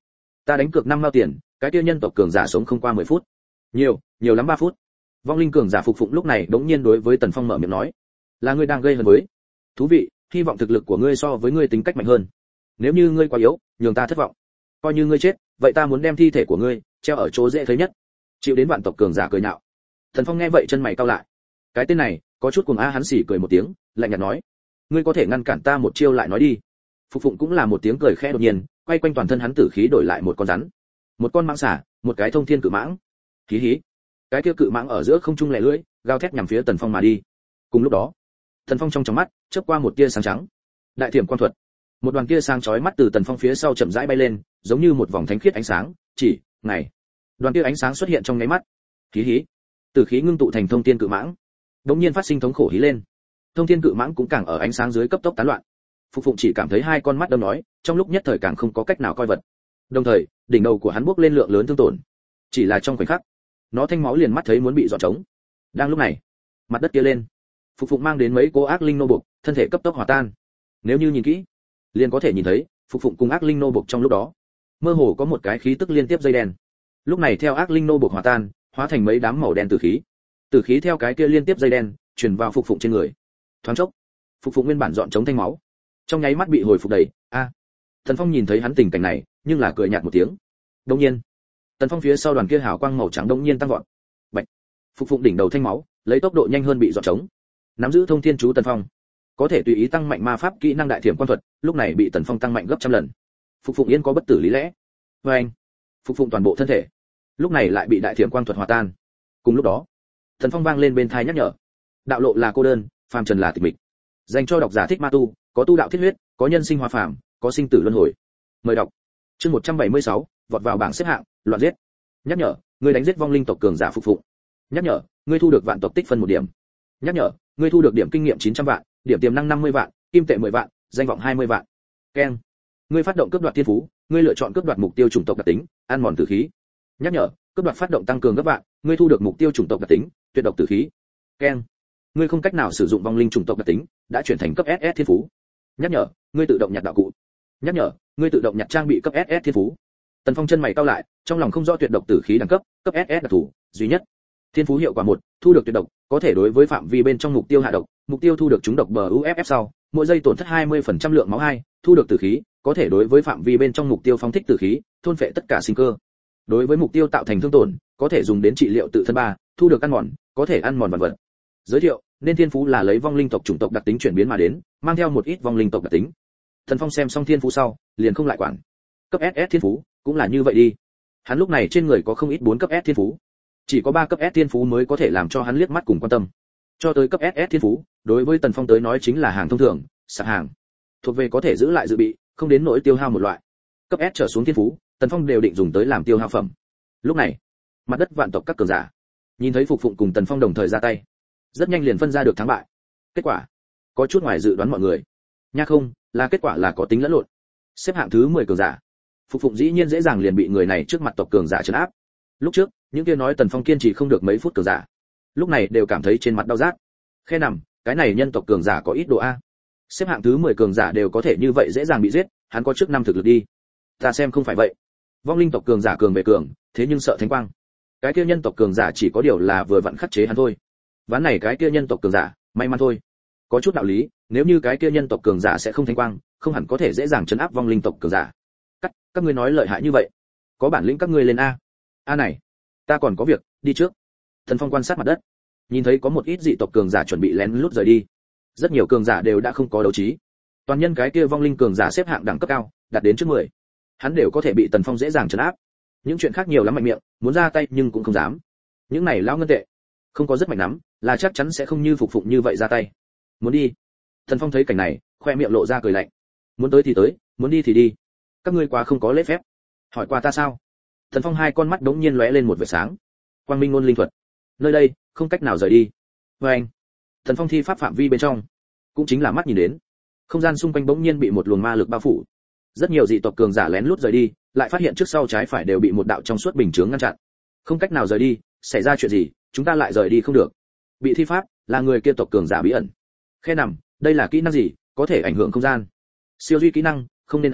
Ta đánh cược năm mao tiền, cái kia nhân tộc cường giả sống không qua mười phút. Nhiều, nhiều lắm ba phút. Vong linh cường giả Phục Phụng lúc này đống nhiên đối với Tần Phong mở miệng nói, là ngươi đang gây hấn với. Thú vị, hy vọng thực lực của ngươi so với ngươi tính cách mạnh hơn. Nếu như ngươi quá yếu, nhường ta thất vọng. Coi như ngươi chết, vậy ta muốn đem thi thể của ngươi treo ở chỗ dễ thấy nhất. Chịu đến vạn tộc cường giả cười nhạo. Tần Phong nghe vậy chân mày cau lại. Cái tên này, có chút cuồng a, hắn xỉ cười một tiếng, lạnh nhạt nói, ngươi có thể ngăn cản ta một chiêu lại nói đi. Phục Phụng cũng là một tiếng cười khẽ đột nhiên, quay quanh toàn thân hắn tử khí đổi lại một con rắn, một con mãng xà, một cái thông thiên cự mãng. Hí hí. Cái kia cự mãng ở giữa không trung lẻ lưỡi, gào thét nhằm phía Tần Phong mà đi. Cùng lúc đó, Tần Phong trong trong mắt chớp qua một tia sáng trắng. Đại thiểm quan thuật. Một đoàn tia sáng chói mắt từ Tần Phong phía sau chậm rãi bay lên, giống như một vòng thánh khiết ánh sáng, chỉ, ngày. Đoàn tia ánh sáng xuất hiện trong nháy mắt. Hí hí. Tử khí ngưng tụ thành thông thiên cự mãng. Đống nhiên phát sinh thống khổ hí lên. Thông thiên cự mãng cũng càng ở ánh sáng dưới cấp tốc tán loạn. Phục Phụng chỉ cảm thấy hai con mắt đâm nói, trong lúc nhất thời càng không có cách nào coi vật. Đồng thời, đỉnh đầu của hắn bốc lên lượng lớn thương tổn. Chỉ là trong khoảnh khắc, nó thanh máu liền mắt thấy muốn bị dọn trống. Đang lúc này, mặt đất kia lên, Phục Phụng mang đến mấy cô ác linh nô bộc, thân thể cấp tốc hòa tan. Nếu như nhìn kỹ, liền có thể nhìn thấy, Phục Phụng cùng ác linh nô bộc trong lúc đó, mơ hồ có một cái khí tức liên tiếp dây đen. Lúc này theo ác linh nô bộc hòa tan, hóa thành mấy đám màu đen tử khí. Tử khí theo cái kia liên tiếp dây đen, truyền vào Phục Phụng trên người. Thoáng chốc, Phục Phụng nguyên bản dọn trống thanh máu, trong nháy mắt bị hồi phục đầy. A. À, Tần Phong nhìn thấy hắn tình cảnh này, nhưng là cười nhạt một tiếng. Đương nhiên, Tần Phong phía sau đoàn kia hào quang màu trắng đống nhiên tăng vọt. Bạch. Phục Phụng đỉnh đầu thanh máu, lấy tốc độ nhanh hơn bị dọn trống. Nắm giữ thông thiên chú Tần Phong, có thể tùy ý tăng mạnh ma pháp kỹ năng đại thiểm quan thuật, lúc này bị Tần Phong tăng mạnh gấp trăm lần. Phục Phụng yên có bất tử lý lẽ. Và anh, Phục Phụng toàn bộ thân thể, lúc này lại bị đại thiểm quang thuật hòa tan. Cùng lúc đó, Tần Phong vang lên bên tai nhắc nhở. Đạo lộ là cô đơn, phàm trần là tịch mịch. Dành cho độc giả thích ma tu, có tu đạo thiết huyết, có nhân sinh hóa phàm, có sinh tử luân hồi. Mời đọc. Chương một trăm bảy mươi sáu, vọt vào bảng xếp hạng, loạn giết. Nhắc nhở, ngươi đánh giết vong linh tộc cường giả Phục Phụng. Nhắc nhở, ngươi thu được vạn tộc tích phân một điểm. Nhắc nhở, ngươi thu được điểm kinh nghiệm chín trăm vạn, điểm tiềm năng năm mươi vạn, kim tệ mười vạn, danh vọng hai mươi vạn. Keng. Ngươi phát động cướp đoạt thiên phú, ngươi lựa chọn cướp đoạt mục tiêu chủng tộc đặc tính, ăn mòn tử khí. Nhắc nhở, cướp đoạt phát động tăng cường gấp vạn, ngươi thu được mục tiêu chủng tộc đặc tính, tuyệt độc tử khí. Keng. Ngươi không cách nào sử dụng vong linh chủng tộc đặc tính, đã chuyển thành cấp ét ét thiên phú. Nhắc nhở, ngươi tự động nhặt đạo cụ. Nhắc nhở, ngươi tự động nhặt trang bị cấp ét ét thiên phú. Tần Phong chân mày cau lại, trong lòng không rõ tuyệt độc tử khí đẳng cấp, cấp ét ét đặc thù, duy nhất. Thiên phú hiệu quả một, thu được tuyệt độc, có thể đối với phạm vi bên trong mục tiêu hạ độc, mục tiêu thu được trúng độc bờ u ép ép sau, mỗi giây tổn thất hai mươi phần trăm lượng máu hai, thu được tử khí, có thể đối với phạm vi bên trong mục tiêu phóng thích tử khí, thôn phệ tất cả sinh cơ. Đối với mục tiêu tạo thành thương tổn, có thể dùng đến trị liệu tự thân ba, thu được ăn mòn, có thể ăn mòn vật vật. Giới thiệu, nên thiên phú là lấy vong linh tộc chủng tộc đặc tính chuyển biến mà đến, mang theo một ít vong linh tộc đặc tính. Thần Phong xem xong thiên phú sau, liền không lại quản. Cấp ét ét thiên phú, cũng là như vậy đi. Hắn lúc này trên người có không ít bốn cấp S thiên phú. Chỉ có ba cấp S thiên phú mới có thể làm cho hắn liếc mắt cùng quan tâm. Cho tới cấp ét ét thiên phú, đối với Tần Phong tới nói chính là hàng thông thường, sạp hàng. Thuộc về có thể giữ lại dự bị, không đến nỗi tiêu hao một loại. Cấp S trở xuống thiên phú, Tần Phong đều định dùng tới làm tiêu hao phẩm. Lúc này, mặt đất vạn tộc các cường giả, nhìn thấy Phục Phụng cùng Tần Phong đồng thời ra tay, rất nhanh liền phân ra được thắng bại. Kết quả, có chút ngoài dự đoán mọi người. Nha không, là kết quả là có tính lẫn lộn. Xếp hạng thứ mười cường giả, Phục Phụng dĩ nhiên dễ dàng liền bị người này trước mặt tộc cường giả trấn áp. Lúc trước, những kia nói Tần Phong kiên trì không được mấy phút cường giả, lúc này đều cảm thấy trên mặt đau rát. Khe nằm, cái này nhân tộc cường giả có ít độ a. Xếp hạng thứ mười cường giả đều có thể như vậy dễ dàng bị giết, hắn có trước năm thực lực đi. Ta xem không phải vậy. Vong linh tộc cường giả cường về cường, thế nhưng sợ thánh quang. Cái kia nhân tộc cường giả chỉ có điều là vừa vặn khắc chế hắn thôi. Ván này cái kia nhân tộc cường giả, may mắn thôi. Có chút đạo lý, nếu như cái kia nhân tộc cường giả sẽ không thánh quang, không hẳn có thể dễ dàng trấn áp vong linh tộc cường giả. Các các ngươi nói lợi hại như vậy, có bản lĩnh các ngươi lên a. A này, ta còn có việc, đi trước. Thần Phong quan sát mặt đất, nhìn thấy có một ít dị tộc cường giả chuẩn bị lén lút rời đi. Rất nhiều cường giả đều đã không có đấu trí. Toàn nhân cái kia vong linh cường giả xếp hạng đẳng cấp cao, đạt đến trước mười. Hắn đều có thể bị Tần Phong dễ dàng trấn áp. Những chuyện khác nhiều lắm mạnh miệng, muốn ra tay nhưng cũng không dám. Những này lão ngân tệ, không có rất mạnh lắm, là chắc chắn sẽ không như Phục Phụng như vậy ra tay. Muốn đi. Tần Phong thấy cảnh này, khoe miệng lộ ra cười lạnh. Muốn tới thì tới, muốn đi thì đi. Các ngươi quá không có lễ phép. Hỏi qua ta sao? Tần Phong hai con mắt đống nhiên lóe lên một vệt sáng. Quang minh ngôn linh thuật. Nơi đây, không cách nào rời đi. Và anh. Tần Phong thi pháp phạm vi bên trong, cũng chính là mắt nhìn đến, không gian xung quanh bỗng nhiên bị một luồng ma lực bao phủ. Rất nhiều dị tộc cường giả lén lút rời đi, lại phát hiện trước sau trái phải đều bị một đạo trong suốt bình chướng ngăn chặn. Không cách nào rời đi, xảy ra chuyện gì, chúng ta lại rời đi không được. Bị thi pháp, là người kia tộc cường giả bí ẩn. Khe nằm, đây là kỹ năng gì, có thể ảnh hưởng không gian. Siêu duy kỹ năng, không nên à,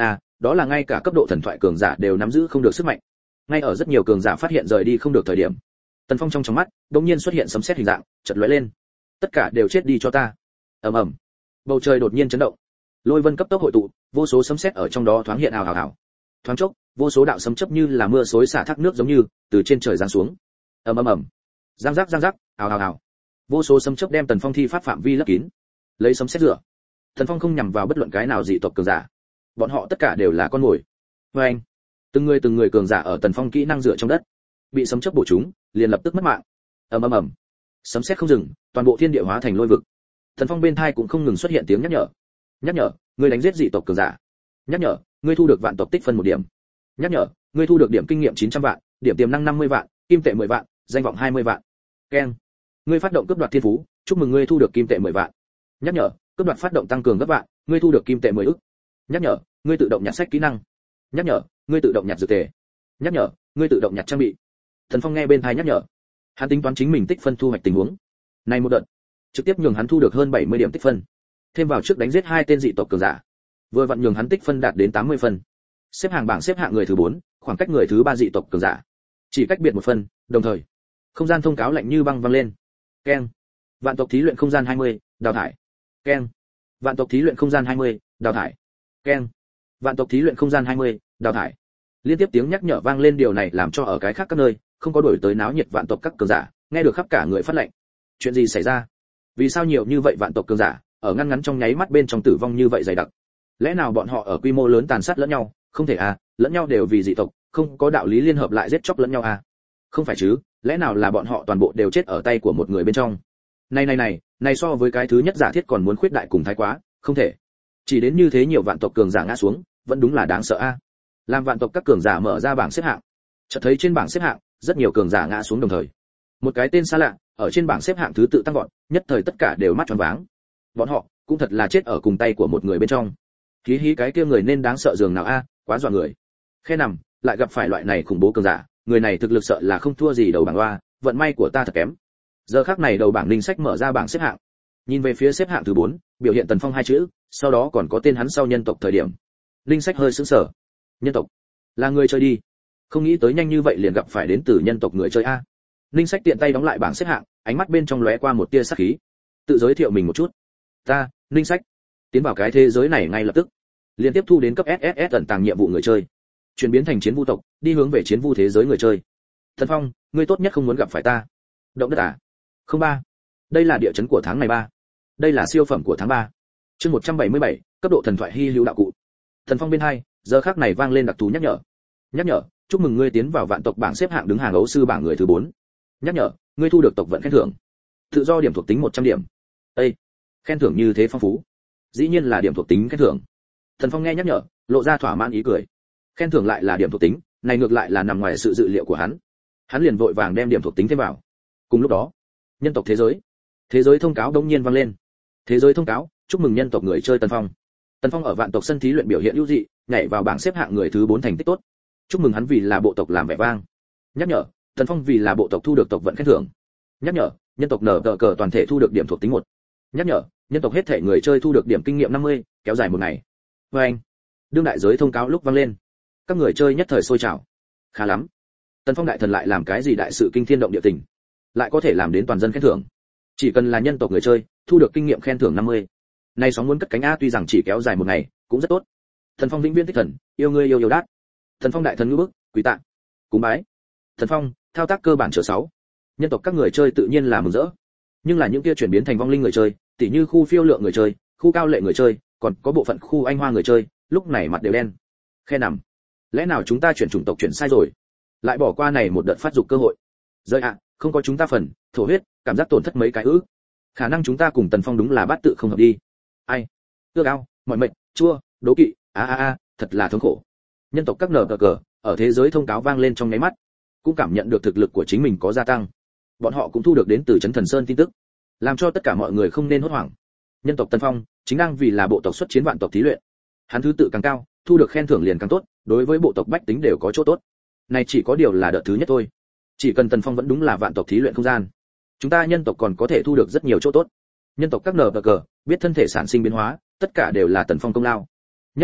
đó là ngay cả cấp độ thần thoại cường giả đều nắm giữ không được sức mạnh. Ngay ở rất nhiều cường giả phát hiện rời đi không được thời điểm, Tần Phong trong trong mắt đột nhiên xuất hiện sấm sét hình dạng, chợt lóe lên. Tất cả đều chết đi cho ta. Ầm ầm. Bầu trời đột nhiên chấn động. Lôi vân cấp tốc hội tụ, vô số sấm sét ở trong đó thoáng hiện ào ào ào. Thoáng chốc, vô số đạo sấm chớp như là mưa xối xả thác nước giống như từ trên trời giáng xuống. Ầm ầm ầm. Giang rắc giang rắc, ào ào ào. Vô số sấm chớp đem Tần Phong thi pháp phạm vi lấp kín. Lấy sấm sét rửa. Tần Phong không nhằm vào bất luận cái nào dị tộc cường giả. Bọn họ tất cả đều là con mồi. Và anh, từng người từng người cường giả ở Tần Phong kỹ năng dựa trong đất, bị sấm chớp bổ trúng, liền lập tức mất mạng. Ầm ầm ầm. Sấm sét không dừng, toàn bộ thiên địa hóa thành lôi vực. Tần Phong bên tai cũng không ngừng xuất hiện tiếng nhắc nhở. Nhắc nhở, ngươi đánh giết dị tộc cường giả. Nhắc nhở, ngươi thu được vạn tộc tích phân một điểm. Nhắc nhở, ngươi thu được điểm kinh nghiệm chín trăm vạn, điểm tiềm năng năm mươi vạn, kim tệ mười vạn, danh vọng hai mươi vạn. Keng. Ngươi phát động cướp đoạt thiên phú, chúc mừng ngươi thu được kim tệ mười vạn. Nhắc nhở, cướp đoạt phát động tăng cường gấp vạn, ngươi thu được kim tệ mười ức. Nhắc nhở, ngươi tự động nhặt sách kỹ năng. Nhắc nhở, ngươi tự động nhặt dược tề. Nhắc nhở, ngươi tự động nhặt trang bị. Thần Phong nghe bên tai nhắc nhở, hắn tính toán chính mình tích phân thu hoạch tình huống. Này một đợt, trực tiếp nhường hắn thu được hơn bảy mươi điểm tích phân. Thêm vào trước đánh giết hai tên dị tộc cường giả, vừa vặn nhường hắn tích phân đạt đến tám mươi phân. Xếp hàng bảng xếp hạng người thứ bốn, khoảng cách người thứ ba dị tộc cường giả, chỉ cách biệt một phân. Đồng thời, không gian thông cáo lạnh như băng vang lên. Keng. Vạn tộc thí luyện không gian hai mươi, đào thải. Keng. Vạn tộc thí luyện không gian hai mươi, đào thải. Keng. Vạn tộc thí luyện không gian hai mươi, đào thải. Liên tiếp tiếng nhắc nhở vang lên, điều này làm cho ở cái khác các nơi không có đổi tới náo nhiệt vạn tộc các cường giả, nghe được khắp cả người phát lệnh. Chuyện gì xảy ra? Vì sao nhiều như vậy vạn tộc cường giả ở ngăn ngắn trong nháy mắt bên trong tử vong như vậy dày đặc? Lẽ nào bọn họ ở quy mô lớn tàn sát lẫn nhau? Không thể à, lẫn nhau đều vì dị tộc, không có đạo lý liên hợp lại giết chóc lẫn nhau à? Không phải chứ, lẽ nào là bọn họ toàn bộ đều chết ở tay của một người bên trong? Này này này, này so với cái thứ nhất giả thiết còn muốn khuyết đại cùng thái quá, không thể. Chỉ đến như thế nhiều vạn tộc cường giả ngã xuống, vẫn đúng là đáng sợ a. À. Làm vạn tộc các cường giả mở ra bảng xếp hạng, chợt thấy trên bảng xếp hạng rất nhiều cường giả ngã xuống đồng thời. Một cái tên xa lạ ở trên bảng xếp hạng thứ tự tăng vọt, nhất thời tất cả đều mắt tròn váng. Bọn họ cũng thật là chết ở cùng tay của một người bên trong. Hí hí, cái kia người nên đáng sợ dường nào a, à, quá dọa người. Khe nằm, lại gặp phải loại này khủng bố cường giả, người này thực lực sợ là không thua gì đầu bảng oa, vận may của ta thật kém. Giờ khắc này đầu bảng Ninh Sách mở ra bảng xếp hạng, nhìn về phía xếp hạng thứ bốn, biểu hiện Tần Phong hai chữ, sau đó còn có tên hắn sau nhân tộc thời điểm. Ninh Sách hơi sững sờ. Nhân tộc? Là người chơi đi. Không nghĩ tới nhanh như vậy liền gặp phải đến từ nhân tộc người chơi a. Ninh Sách tiện tay đóng lại bảng xếp hạng, ánh mắt bên trong lóe qua một tia sát khí. Tự giới thiệu mình một chút. Ta, Ninh Sách, tiến vào cái thế giới này ngay lập tức. Liên tiếp thu đến cấp ét ét ét ẩn tàng nhiệm vụ người chơi. Chuyển biến thành chiến vu tộc, đi hướng về chiến vu thế giới người chơi. Thần Phong, ngươi tốt nhất không muốn gặp phải ta. Động đất à? Không ba. Đây là địa chấn của tháng này ba. Đây là siêu phẩm của tháng ba. Chương một trăm bảy mươi bảy, cấp độ thần thoại hy hữu đạo cụ. Thần Phong bên hai, giờ khắc này vang lên đặc thù nhắc nhở. Nhắc nhở, chúc mừng ngươi tiến vào vạn tộc bảng xếp hạng đứng hàng ấu sư bảng người thứ bốn. Nhắc nhở, ngươi thu được tộc vận khen thưởng. Tự do điểm thuộc tính một trăm điểm. Ê, khen thưởng như thế phong phú. Dĩ nhiên là điểm thuộc tính khen thưởng. Thần Phong nghe nhắc nhở, lộ ra thỏa mãn ý cười. Khen thưởng lại là điểm thuộc tính, này ngược lại là nằm ngoài sự dự liệu của hắn. Hắn liền vội vàng đem điểm thuộc tính thêm vào. Cùng lúc đó, nhân tộc thế giới, thế giới thông cáo đông nhiên vang lên. Thế giới thông cáo, chúc mừng nhân tộc người chơi Tần Phong. Tần Phong ở vạn tộc sân thí luyện biểu hiện ưu dị, nhảy vào bảng xếp hạng người thứ bốn thành tích tốt. Chúc mừng hắn vì là bộ tộc làm vẻ vang. Nhắc nhở, Tần Phong vì là bộ tộc thu được tộc vận khen thưởng. Nhắc nhở, nhân tộc nở tờ cờ toàn thể thu được điểm thuộc tính một. Nhắc nhở, nhân tộc hết thể người chơi thu được điểm kinh nghiệm năm mươi, kéo dài một ngày. Và anh, đương đại giới thông cáo lúc vang lên, các người chơi nhất thời sôi trào. Khá lắm, Tần Phong đại thần lại làm cái gì đại sự kinh thiên động địa tình, lại có thể làm đến toàn dân khen thưởng. Chỉ cần là nhân tộc người chơi, thu được kinh nghiệm khen thưởng năm mươi. Nay sóng muốn cất cánh a, tuy rằng chỉ kéo dài một ngày, cũng rất tốt. Thần Phong vĩnh viễn thích thần, yêu ngươi yêu yêu đát. Thần Phong đại thần ngữ bức, quý tạ, cúng bái. Thần Phong, thao tác cơ bản chờ sáu. Nhân tộc các người chơi tự nhiên là mừng rỡ. Nhưng là những kia chuyển biến thành vong linh người chơi, tỉ như khu phiêu lượng người chơi, khu cao lệ người chơi, còn có bộ phận khu anh hoa người chơi, lúc này mặt đều đen. Khe nằm. Lẽ nào chúng ta chuyển chủng tộc chuyển sai rồi? Lại bỏ qua này một đợt phát dục cơ hội. Rơi ạ, à, không có chúng ta phần, thổ huyết, cảm giác tổn thất mấy cái ư? Khả năng chúng ta cùng Tần Phong đúng là bát tự không hợp đi. Ai? Ước ao, mỏi mệt, chua, đố kỵ, a a a, thật là thống khổ. Nhân tộc các nở cờ cờ, ở thế giới thông cáo vang lên trong nháy mắt, cũng cảm nhận được thực lực của chính mình có gia tăng. Bọn họ cũng thu được đến từ Trấn Thần Sơn tin tức, làm cho tất cả mọi người không nên hốt hoảng. Nhân tộc Tần Phong chính đang vì là bộ tộc xuất chiến vạn tộc thí luyện. Hắn thứ tự càng cao, thu được khen thưởng liền càng tốt, đối với bộ tộc bách tính đều có chỗ tốt. Này chỉ có điều là đợt thứ nhất thôi. Chỉ cần Tần Phong vẫn đúng là vạn tộc thí luyện không gian, chúng ta nhân tộc còn có thể thu được rất nhiều chỗ tốt. Nhân tộc các nở cờ biết thân thể sản sinh biến hóa, tất cả đều là Tần Phong công lao. Nhất thời,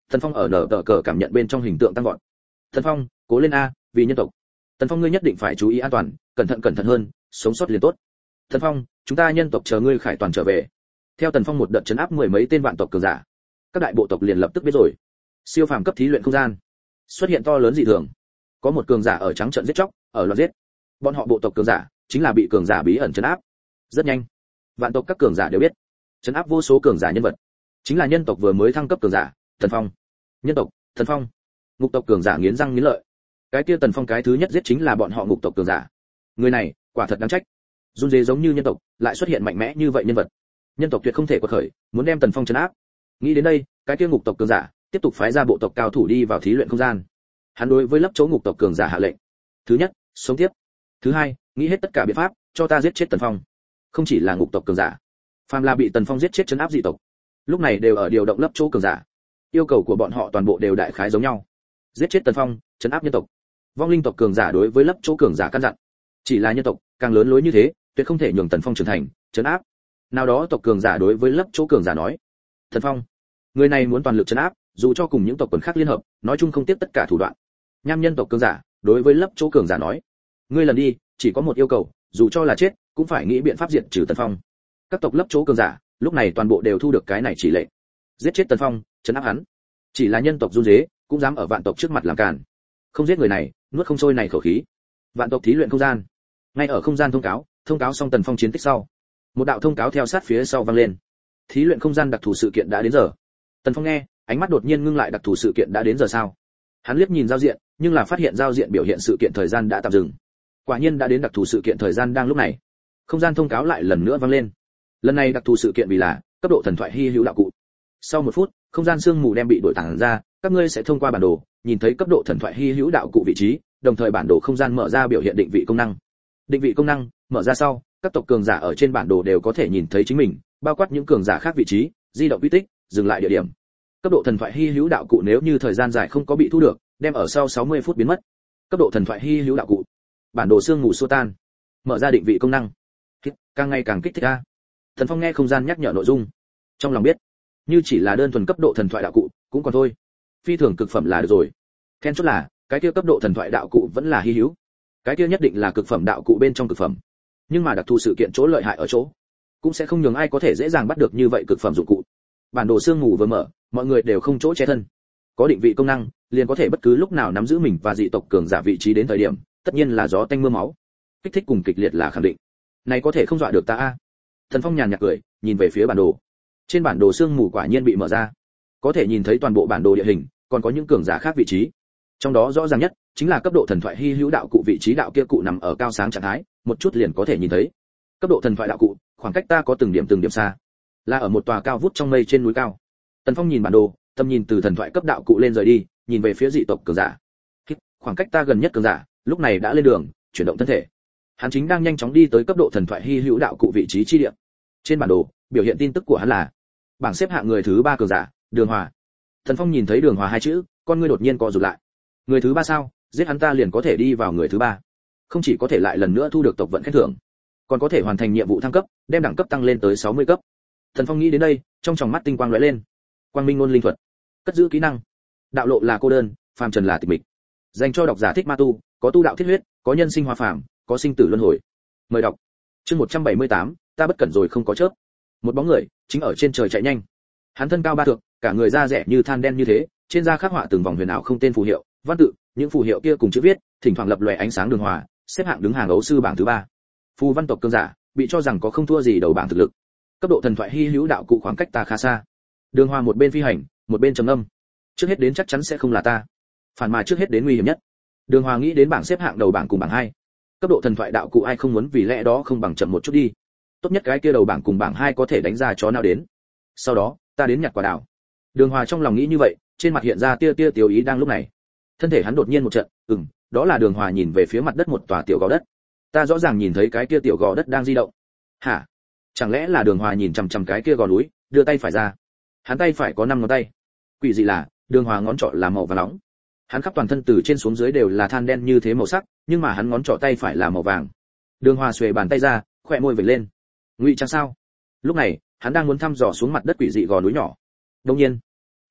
Tần Phong ở nở tờ cờ cảm nhận bên trong hình tượng tăng vọt. Tần Phong, cố lên a, vì nhân tộc. Tần Phong ngươi nhất định phải chú ý an toàn, cẩn thận cẩn thận hơn, sống sót liền tốt. Tần Phong, chúng ta nhân tộc chờ ngươi khải toàn trở về. Theo Tần Phong một đợt chấn áp mười mấy tên vạn tộc cường giả, các đại bộ tộc liền lập tức biết rồi. Siêu phàm cấp thí luyện không gian xuất hiện to lớn dị thường. Có một cường giả ở trắng trợn giết chóc, ở loạt giết. Bọn họ bộ tộc cường giả chính là bị cường giả bí ẩn trấn áp. Rất nhanh, vạn tộc các cường giả đều biết, trấn áp vô số cường giả nhân vật, chính là nhân tộc vừa mới thăng cấp cường giả, Tần Phong. Nhân tộc, Tần Phong. Ngục tộc cường giả nghiến răng nghiến lợi. Cái kia Tần Phong cái thứ nhất giết chính là bọn họ ngục tộc cường giả. Người này, quả thật đáng trách. Run rế giống như nhân tộc, lại xuất hiện mạnh mẽ như vậy nhân vật. Nhân tộc tuyệt không thể quật khởi, muốn đem Tần Phong trấn áp. Nghĩ đến đây, cái kia ngục tộc cường giả tiếp tục phái ra bộ tộc cao thủ đi vào thí luyện không gian. Hắn đối với lấp chỗ ngục tộc cường giả hạ lệnh. Thứ nhất, sống tiếp. Thứ hai, nghĩ hết tất cả biện pháp, cho ta giết chết Tần Phong. Không chỉ là ngục tộc cường giả, phàm là bị Tần Phong giết chết trấn áp dị tộc, lúc này đều ở điều động lấp chỗ cường giả. Yêu cầu của bọn họ toàn bộ đều đại khái giống nhau. Giết chết Tần Phong, trấn áp nhân tộc. Vong linh tộc cường giả đối với lấp chỗ cường giả căn dặn. Chỉ là nhân tộc, càng lớn lối như thế, tuyệt không thể nhường Tần Phong trưởng thành, trấn áp. Nào đó tộc cường giả đối với lấp chỗ cường giả nói: "Tần Phong, người này muốn toàn lực trấn áp, dù cho cùng những tộc quần khác liên hợp, nói chung không tiếp tất cả thủ đoạn." Nham nhân tộc cường giả đối với lấp chỗ cường giả nói: "Ngươi lần đi, chỉ có một yêu cầu, dù cho là chết, cũng phải nghĩ biện pháp diệt trừ Tần Phong." Các tộc lấp chỗ cường giả, lúc này toàn bộ đều thu được cái này chỉ lệnh. Giết chết Tần Phong, trấn áp hắn. Chỉ là nhân tộc run rế, cũng dám ở vạn tộc trước mặt làm càn. Không giết người này, nuốt không trôi này khẩu khí. Vạn tộc thí luyện không gian. Ngay ở không gian thông cáo, thông cáo xong Tần Phong chiến tích sau, một đạo thông cáo theo sát phía sau vang lên. Thí luyện không gian đặc thù sự kiện đã đến giờ. Tần Phong nghe, ánh mắt đột nhiên ngưng lại, đặc thù sự kiện đã đến giờ sao? Hắn liếc nhìn giao diện, nhưng là phát hiện giao diện biểu hiện sự kiện thời gian đã tạm dừng. Quả nhiên đã đến đặc thù sự kiện thời gian đang lúc này. Không gian thông cáo lại lần nữa vang lên. Lần này đặc thù sự kiện vì là cấp độ thần thoại hy hữu đạo cụ. Sau một phút, không gian sương mù đem bị đổi tản ra, các ngươi sẽ thông qua bản đồ, nhìn thấy cấp độ thần thoại hy hữu đạo cụ vị trí, đồng thời bản đồ không gian mở ra biểu hiện định vị công năng. Định vị công năng mở ra sau, các tộc cường giả ở trên bản đồ đều có thể nhìn thấy chính mình, bao quát những cường giả khác vị trí, di động quy tích, dừng lại địa điểm. Cấp độ thần thoại hy hữu đạo cụ nếu như thời gian dài không có bị thu được, đem ở sau sáu mươi phút biến mất. Cấp độ thần thoại hy hữu đạo cụ. Bản đồ sương mù xua tan. Mở ra định vị công năng. Càng ngày càng kích thích a. Thần Phong nghe không gian nhắc nhở nội dung, trong lòng biết, như chỉ là đơn thuần cấp độ thần thoại đạo cụ, cũng còn thôi. Phi thường cực phẩm là được rồi. Khen chốt là, cái kia cấp độ thần thoại đạo cụ vẫn là hy hữu. Cái kia nhất định là cực phẩm đạo cụ bên trong cực phẩm. Nhưng mà đặc thù sự kiện chỗ lợi hại ở chỗ, cũng sẽ không nhường ai có thể dễ dàng bắt được như vậy cực phẩm dụng cụ. Bản đồ sương mù vừa mở, mọi người đều không chỗ che thân. Có định vị công năng, liền có thể bất cứ lúc nào nắm giữ mình và dị tộc cường giả vị trí đến thời điểm, tất nhiên là gió tanh mưa máu. Kích thích cùng kịch liệt là khẳng định. Này có thể không dọa được ta a. Thần Phong nhàn nhạt cười, nhìn về phía bản đồ. Trên bản đồ sương mù quả nhiên bị mở ra, có thể nhìn thấy toàn bộ bản đồ địa hình, còn có những cường giả khác vị trí. Trong đó rõ ràng nhất chính là cấp độ thần thoại hy hữu đạo cụ vị trí, đạo kia cụ nằm ở cao sáng trạng thái, một chút liền có thể nhìn thấy. Cấp độ thần thoại đạo cụ, khoảng cách ta có từng điểm từng điểm xa, là ở một tòa cao vút trong mây trên núi cao. Tần Phong nhìn bản đồ, tầm nhìn từ thần thoại cấp đạo cụ lên rời đi, nhìn về phía dị tộc cường giả. Khoảng cách ta gần nhất cường giả, lúc này đã lên đường, chuyển động thân thể. Hắn chính đang nhanh chóng đi tới cấp độ thần thoại hy hữu đạo cụ vị trí chi địa. Trên bản đồ, biểu hiện tin tức của hắn là bảng xếp hạng người thứ ba cường giả, Đường Hòa. Thần Phong nhìn thấy Đường Hòa hai chữ, con ngươi đột nhiên co rụt lại. Người thứ ba sao? Giết hắn ta liền có thể đi vào người thứ ba. Không chỉ có thể lại lần nữa thu được tộc vận khen thưởng, còn có thể hoàn thành nhiệm vụ thăng cấp, đem đẳng cấp tăng lên tới sáu mươi cấp. Thần Phong nghĩ đến đây, trong tròng mắt tinh quang lóe lên. Quang Minh ngôn linh thuật, cất giữ kỹ năng. Đạo lộ là cô đơn, phàm trần là tịch mịch. Dành cho độc giả thích ma tu, có tu đạo thiết huyết, có nhân sinh hóa phàm, có sinh tử luân hồi. Mời đọc. Chương một trăm bảy mươi tám, ta bất cẩn rồi không có chớp. Một bóng người chính ở trên trời chạy nhanh. Hắn thân cao ba thước, cả người da rẻ như than đen như thế, trên da khắc họa từng vòng huyền ảo không tên phù hiệu, văn tự, những phù hiệu kia cùng chữ viết, thỉnh thoảng lập lòe ánh sáng. Đường Hòa, xếp hạng đứng hàng ấu sư bảng thứ ba. Phù văn tộc cường giả, bị cho rằng có không thua gì đầu bảng thực lực. Cấp độ thần thoại hy hữu đạo cụ, khoảng cách ta khá xa. Đường Hòa một bên phi hành, một bên trầm ngâm. Trước hết đến chắc chắn sẽ không là ta, phản mà trước hết đến nguy hiểm nhất. Đường Hòa nghĩ đến bảng xếp hạng đầu bảng cùng bảng hai. Cấp độ thần thoại đạo cụ ai không muốn, vì lẽ đó không bằng chậm một chút đi. Tốt nhất cái kia đầu bảng cùng bảng hai có thể đánh ra chó nào đến. Sau đó, ta đến nhặt quả đào. Đường Hòa trong lòng nghĩ như vậy, trên mặt hiện ra tia tia tiêu ý. Đang lúc này, thân thể hắn đột nhiên một trận, ừm, đó là Đường Hòa nhìn về phía mặt đất một tòa tiểu gò đất. Ta rõ ràng nhìn thấy cái kia tiểu gò đất đang di động. Hả? Chẳng lẽ là Đường Hòa nhìn chằm chằm cái kia gò núi, đưa tay phải ra. Hắn tay phải có năm ngón tay. Quỷ dị là, Đường Hòa ngón trỏ là màu vàng nóng. Hắn khắp toàn thân từ trên xuống dưới đều là than đen như thế màu sắc, nhưng mà hắn ngón trỏ tay phải là màu vàng. Đường Hòa xuề bàn tay ra, khỏe môi vểnh lên. Ngụy trang sao? Lúc này, hắn đang muốn thăm dò xuống mặt đất quỷ dị gò núi nhỏ. Đương nhiên,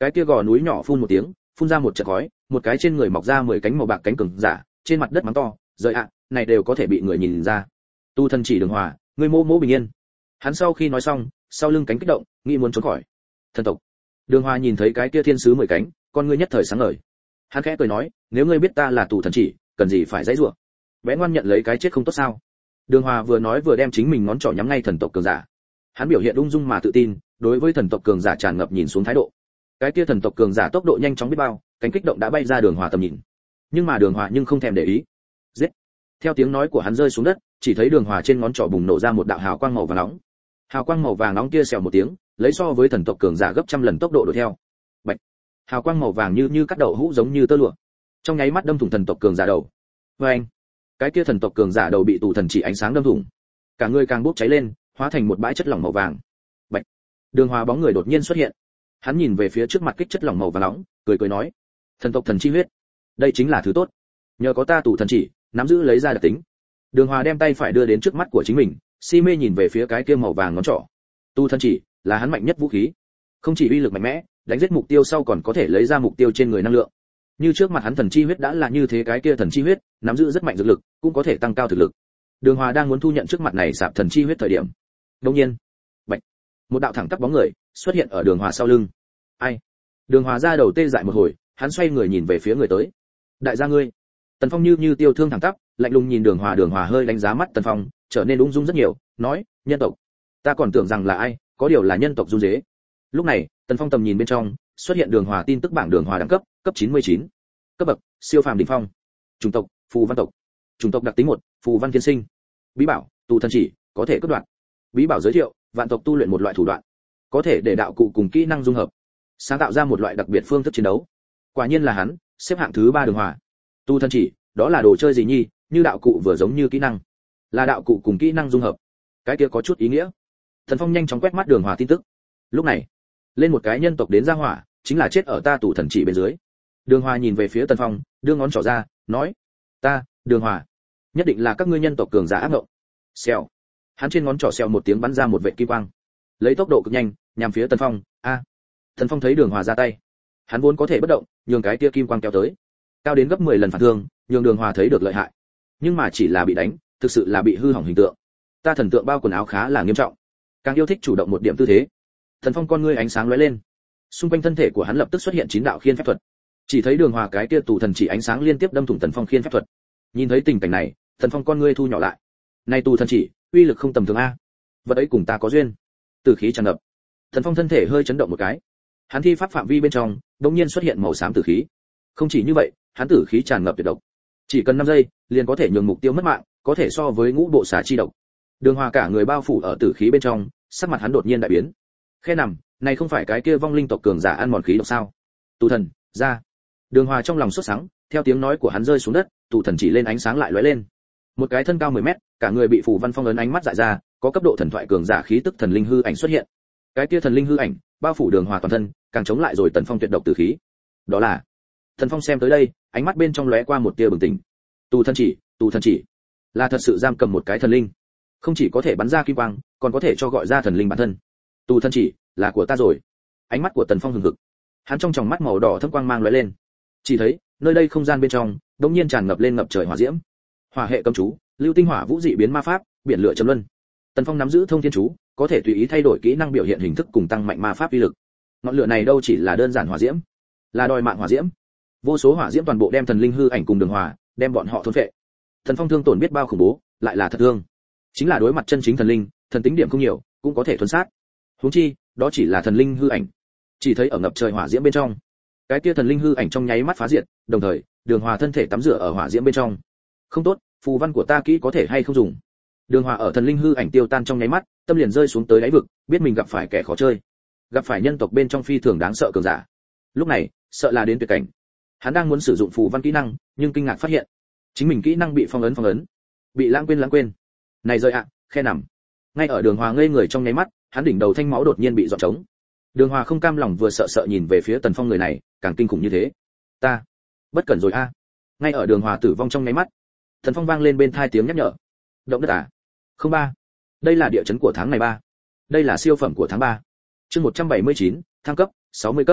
Cái kia gò núi nhỏ phun một tiếng, phun ra một trận khói, một cái trên người mọc ra mười cánh màu bạc cánh cường giả, trên mặt đất mắng to, rời ạ, này đều có thể bị người nhìn ra. Tu thần chỉ Đường Hòa, ngươi mô mô bình yên. Hắn sau khi nói xong, sau lưng cánh kích động, nghĩ muốn trốn khỏi. Thần tộc. Đường Hòa nhìn thấy cái kia thiên sứ mười cánh, con ngươi nhất thời sáng ngời. Hắn khẽ cười nói, nếu ngươi biết ta là tù thần chỉ, cần gì phải dãy rủa? Bé ngoan nhận lấy cái chết không tốt sao? Đường Hòa vừa nói vừa đem chính mình ngón trỏ nhắm ngay thần tộc cường giả. Hắn biểu hiện ung dung mà tự tin, đối với thần tộc cường giả tràn ngập nhìn xuống thái độ. Cái kia thần tộc cường giả tốc độ nhanh chóng biết bao, cánh kích động đã bay ra Đường Hòa tầm nhìn. Nhưng mà Đường Hòa nhưng không thèm để ý. Giết! Theo tiếng nói của hắn rơi xuống đất, chỉ thấy Đường Hòa trên ngón trỏ bùng nổ ra một đạo hào quang màu vàng nóng. Hào quang màu vàng nóng kia xèo một tiếng, lấy so với thần tộc cường giả gấp trăm lần tốc độ đuổi theo. Bạch! Hào quang màu vàng như như cắt đậu hũ giống như tơ lụa, trong nháy mắt đâm thủng thần tộc cường giả đầu. Và anh, cái kia thần tộc cường giả đầu bị tù thần chỉ ánh sáng đâm thủng, cả người càng bốc cháy lên, hóa thành một bãi chất lỏng màu vàng. Bạch. Đường Hòa bóng người đột nhiên xuất hiện, hắn nhìn về phía trước mặt kích chất lỏng màu vàng nóng, cười cười nói: thần tộc thần chi huyết, đây chính là thứ tốt, nhờ có ta tù thần chỉ nắm giữ lấy ra đặc tính. Đường Hòa đem tay phải đưa đến trước mắt của chính mình, si mê nhìn về phía cái kia màu vàng ngón trỏ. Tu thần chỉ là hắn mạnh nhất vũ khí, không chỉ uy lực mạnh mẽ, đánh giết mục tiêu sau còn có thể lấy ra mục tiêu trên người năng lượng. Như trước mặt hắn thần chi huyết đã là như thế, cái kia thần chi huyết nắm giữ rất mạnh dược lực, cũng có thể tăng cao thực lực. Đường Hòa đang muốn thu nhận trước mặt này sạp thần chi huyết thời điểm, đột nhiên, bạch, một đạo thẳng tắp bóng người xuất hiện ở Đường Hòa sau lưng. Ai? Đường Hòa ra đầu tê dại một hồi, hắn xoay người nhìn về phía người tới. Đại gia ngươi. Tần Phong như như tiêu thương thẳng tắp, lạnh lùng nhìn Đường Hòa. Đường Hòa hơi đánh giá mắt Tần Phong, trở nên ung dung rất nhiều, nói: nhân tộc. Ta còn tưởng rằng là ai, có điều là nhân tộc run rế. Lúc này, Tần Phong tầm nhìn bên trong, xuất hiện Đường Hòa tin tức bảng. Đường Hòa đẳng cấp, cấp chín mươi chín. Cấp bậc, siêu phàm đỉnh phong. Chủng tộc, phù văn tộc. Chủng tộc đặc tính một, phù văn thiên sinh. Bí bảo, tù thần chỉ, có thể cắt đoạn. Bí bảo giới thiệu, vạn tộc tu luyện một loại thủ đoạn, có thể để đạo cụ cùng kỹ năng dung hợp, sáng tạo ra một loại đặc biệt phương thức chiến đấu. Quả nhiên là hắn, xếp hạng thứ ba Đường Hòa. Tu thần chỉ, đó là đồ chơi gì nhi, như đạo cụ vừa giống như kỹ năng, là đạo cụ cùng kỹ năng dung hợp, cái kia có chút ý nghĩa. Thần Phong nhanh chóng quét mắt Đường Hòa tin tức. Lúc này, lên một cái nhân tộc đến ra hỏa, chính là chết ở ta tù thần chỉ bên dưới. Đường Hòa nhìn về phía Tần Phong, đưa ngón trỏ ra, nói: ta, Đường Hòa, nhất định là các ngươi nhân tộc cường giả ác ngộng. Xèo. Hắn trên ngón trỏ xèo một tiếng bắn ra một vệt kim quang, lấy tốc độ cực nhanh, nhằm phía Tần Phong. A. À. Tần Phong thấy Đường Hòa ra tay, hắn vốn có thể bất động, nhường cái tia kim quang kéo tới, cao đến gấp mười lần phản thương, nhường Đường Hòa thấy được lợi hại. Nhưng mà chỉ là bị đánh, thực sự là bị hư hỏng hình tượng. Ta thần tượng bao quần áo khá là nghiêm trọng, càng yêu thích chủ động một điểm tư thế. Tần Phong con ngươi ánh sáng lóe lên, xung quanh thân thể của hắn lập tức xuất hiện chín đạo khiên phép thuật. Chỉ thấy Đường Hòa cái kia tù thần chỉ ánh sáng liên tiếp đâm thủng Tần Phong khiên phép thuật. Nhìn thấy tình cảnh này, Tần Phong con ngươi thu nhỏ lại. Này tù thần chỉ, uy lực không tầm thường a. Vật ấy cùng ta có duyên. Tử khí tràn ngập. Tần Phong thân thể hơi chấn động một cái. Hắn thi pháp phạm vi bên trong, đột nhiên xuất hiện màu xám tử khí. Không chỉ như vậy, hắn tử khí tràn ngập tuyệt độc. Chỉ cần năm giây, liền có thể nhường mục tiêu mất mạng, có thể so với ngũ bộ xà chi độc. Đường Hòa cả người bao phủ ở tử khí bên trong, sắc mặt hắn đột nhiên đại biến. Khe nằm, này không phải cái kia vong linh tộc cường giả ăn mòn khí độc sao? Tù thần, ra. Đường Hòa trong lòng sốt sắng, theo tiếng nói của hắn rơi xuống đất, tù thần chỉ lên ánh sáng lại lóe lên. Một cái thân cao mười mét, cả người bị phủ văn phong ấn ánh mắt dại ra, có cấp độ thần thoại cường giả khí tức thần linh hư ảnh xuất hiện. Cái kia thần linh hư ảnh bao phủ Đường Hòa toàn thân, càng chống lại rồi Tần Phong tuyệt độc tử khí. Đó là. Tần Phong xem tới đây, ánh mắt bên trong lóe qua một tia bừng tỉnh. Tù thần chỉ, tù thần chỉ, là thật sự giam cầm một cái thần linh, không chỉ có thể bắn ra kim quang, còn có thể cho gọi ra thần linh bản thân. Tù thần chỉ, là của ta rồi. Ánh mắt của Tần Phong hừng hực, hắn trong tròng mắt màu đỏ thâm quang mang lóe lên. Chỉ thấy, nơi đây không gian bên trong, đột nhiên tràn ngập lên ngập trời hỏa diễm. Hỏa hệ cấm chú, lưu tinh hỏa vũ dị biến ma pháp, biển lửa chấm luân. Tần Phong nắm giữ thông thiên chú, có thể tùy ý thay đổi kỹ năng biểu hiện hình thức cùng tăng mạnh ma pháp uy lực. Ngọn lửa này đâu chỉ là đơn giản hỏa diễm, là đòi mạng hỏa diễm. Vô số hỏa diễm toàn bộ đem thần linh hư ảnh cùng Đường Hòa, đem bọn họ thôn phệ. Tần Phong thương tổn biết bao khủng bố, lại là thật thương. Chính là đối mặt chân chính thần linh, thần tính điểm không nhiều, cũng có thể thuần sát. Huống chi, đó chỉ là thần linh hư ảnh. Chỉ thấy ở ngập trời hỏa diễm bên trong, cái kia thần linh hư ảnh trong nháy mắt phá diệt, đồng thời, Đường Hòa thân thể tắm rửa ở hỏa diễm bên trong. Không tốt, phù văn của ta kỹ có thể hay không dùng. Đường Hòa ở thần linh hư ảnh tiêu tan trong nháy mắt, tâm liền rơi xuống tới đáy vực, biết mình gặp phải kẻ khó chơi, gặp phải nhân tộc bên trong phi thường đáng sợ cường giả. Lúc này, sợ là đến tuyệt cảnh. Hắn đang muốn sử dụng phù văn kỹ năng, nhưng kinh ngạc phát hiện, chính mình kỹ năng bị phong ấn phong ấn, bị lãng quên lãng quên. Này rơi ạ, à, khe nằm. Ngay ở Đường Hòa ngây người trong nháy mắt, hắn đỉnh đầu thanh máu đột nhiên bị dọn trống. Đường Hòa không cam lòng vừa sợ sợ nhìn về phía Tần Phong, người này càng kinh khủng như thế. Ta bất cẩn rồi a. À. Ngay ở Đường Hòa tử vong trong nháy mắt, Tần Phong vang lên bên tai tiếng nhắc nhở. Động đất à? Không ba. Đây là địa chấn của tháng này ba. Đây là siêu phẩm của tháng ba. Chương một trăm bảy mươi chín, thăng cấp, sáu mươi cấp.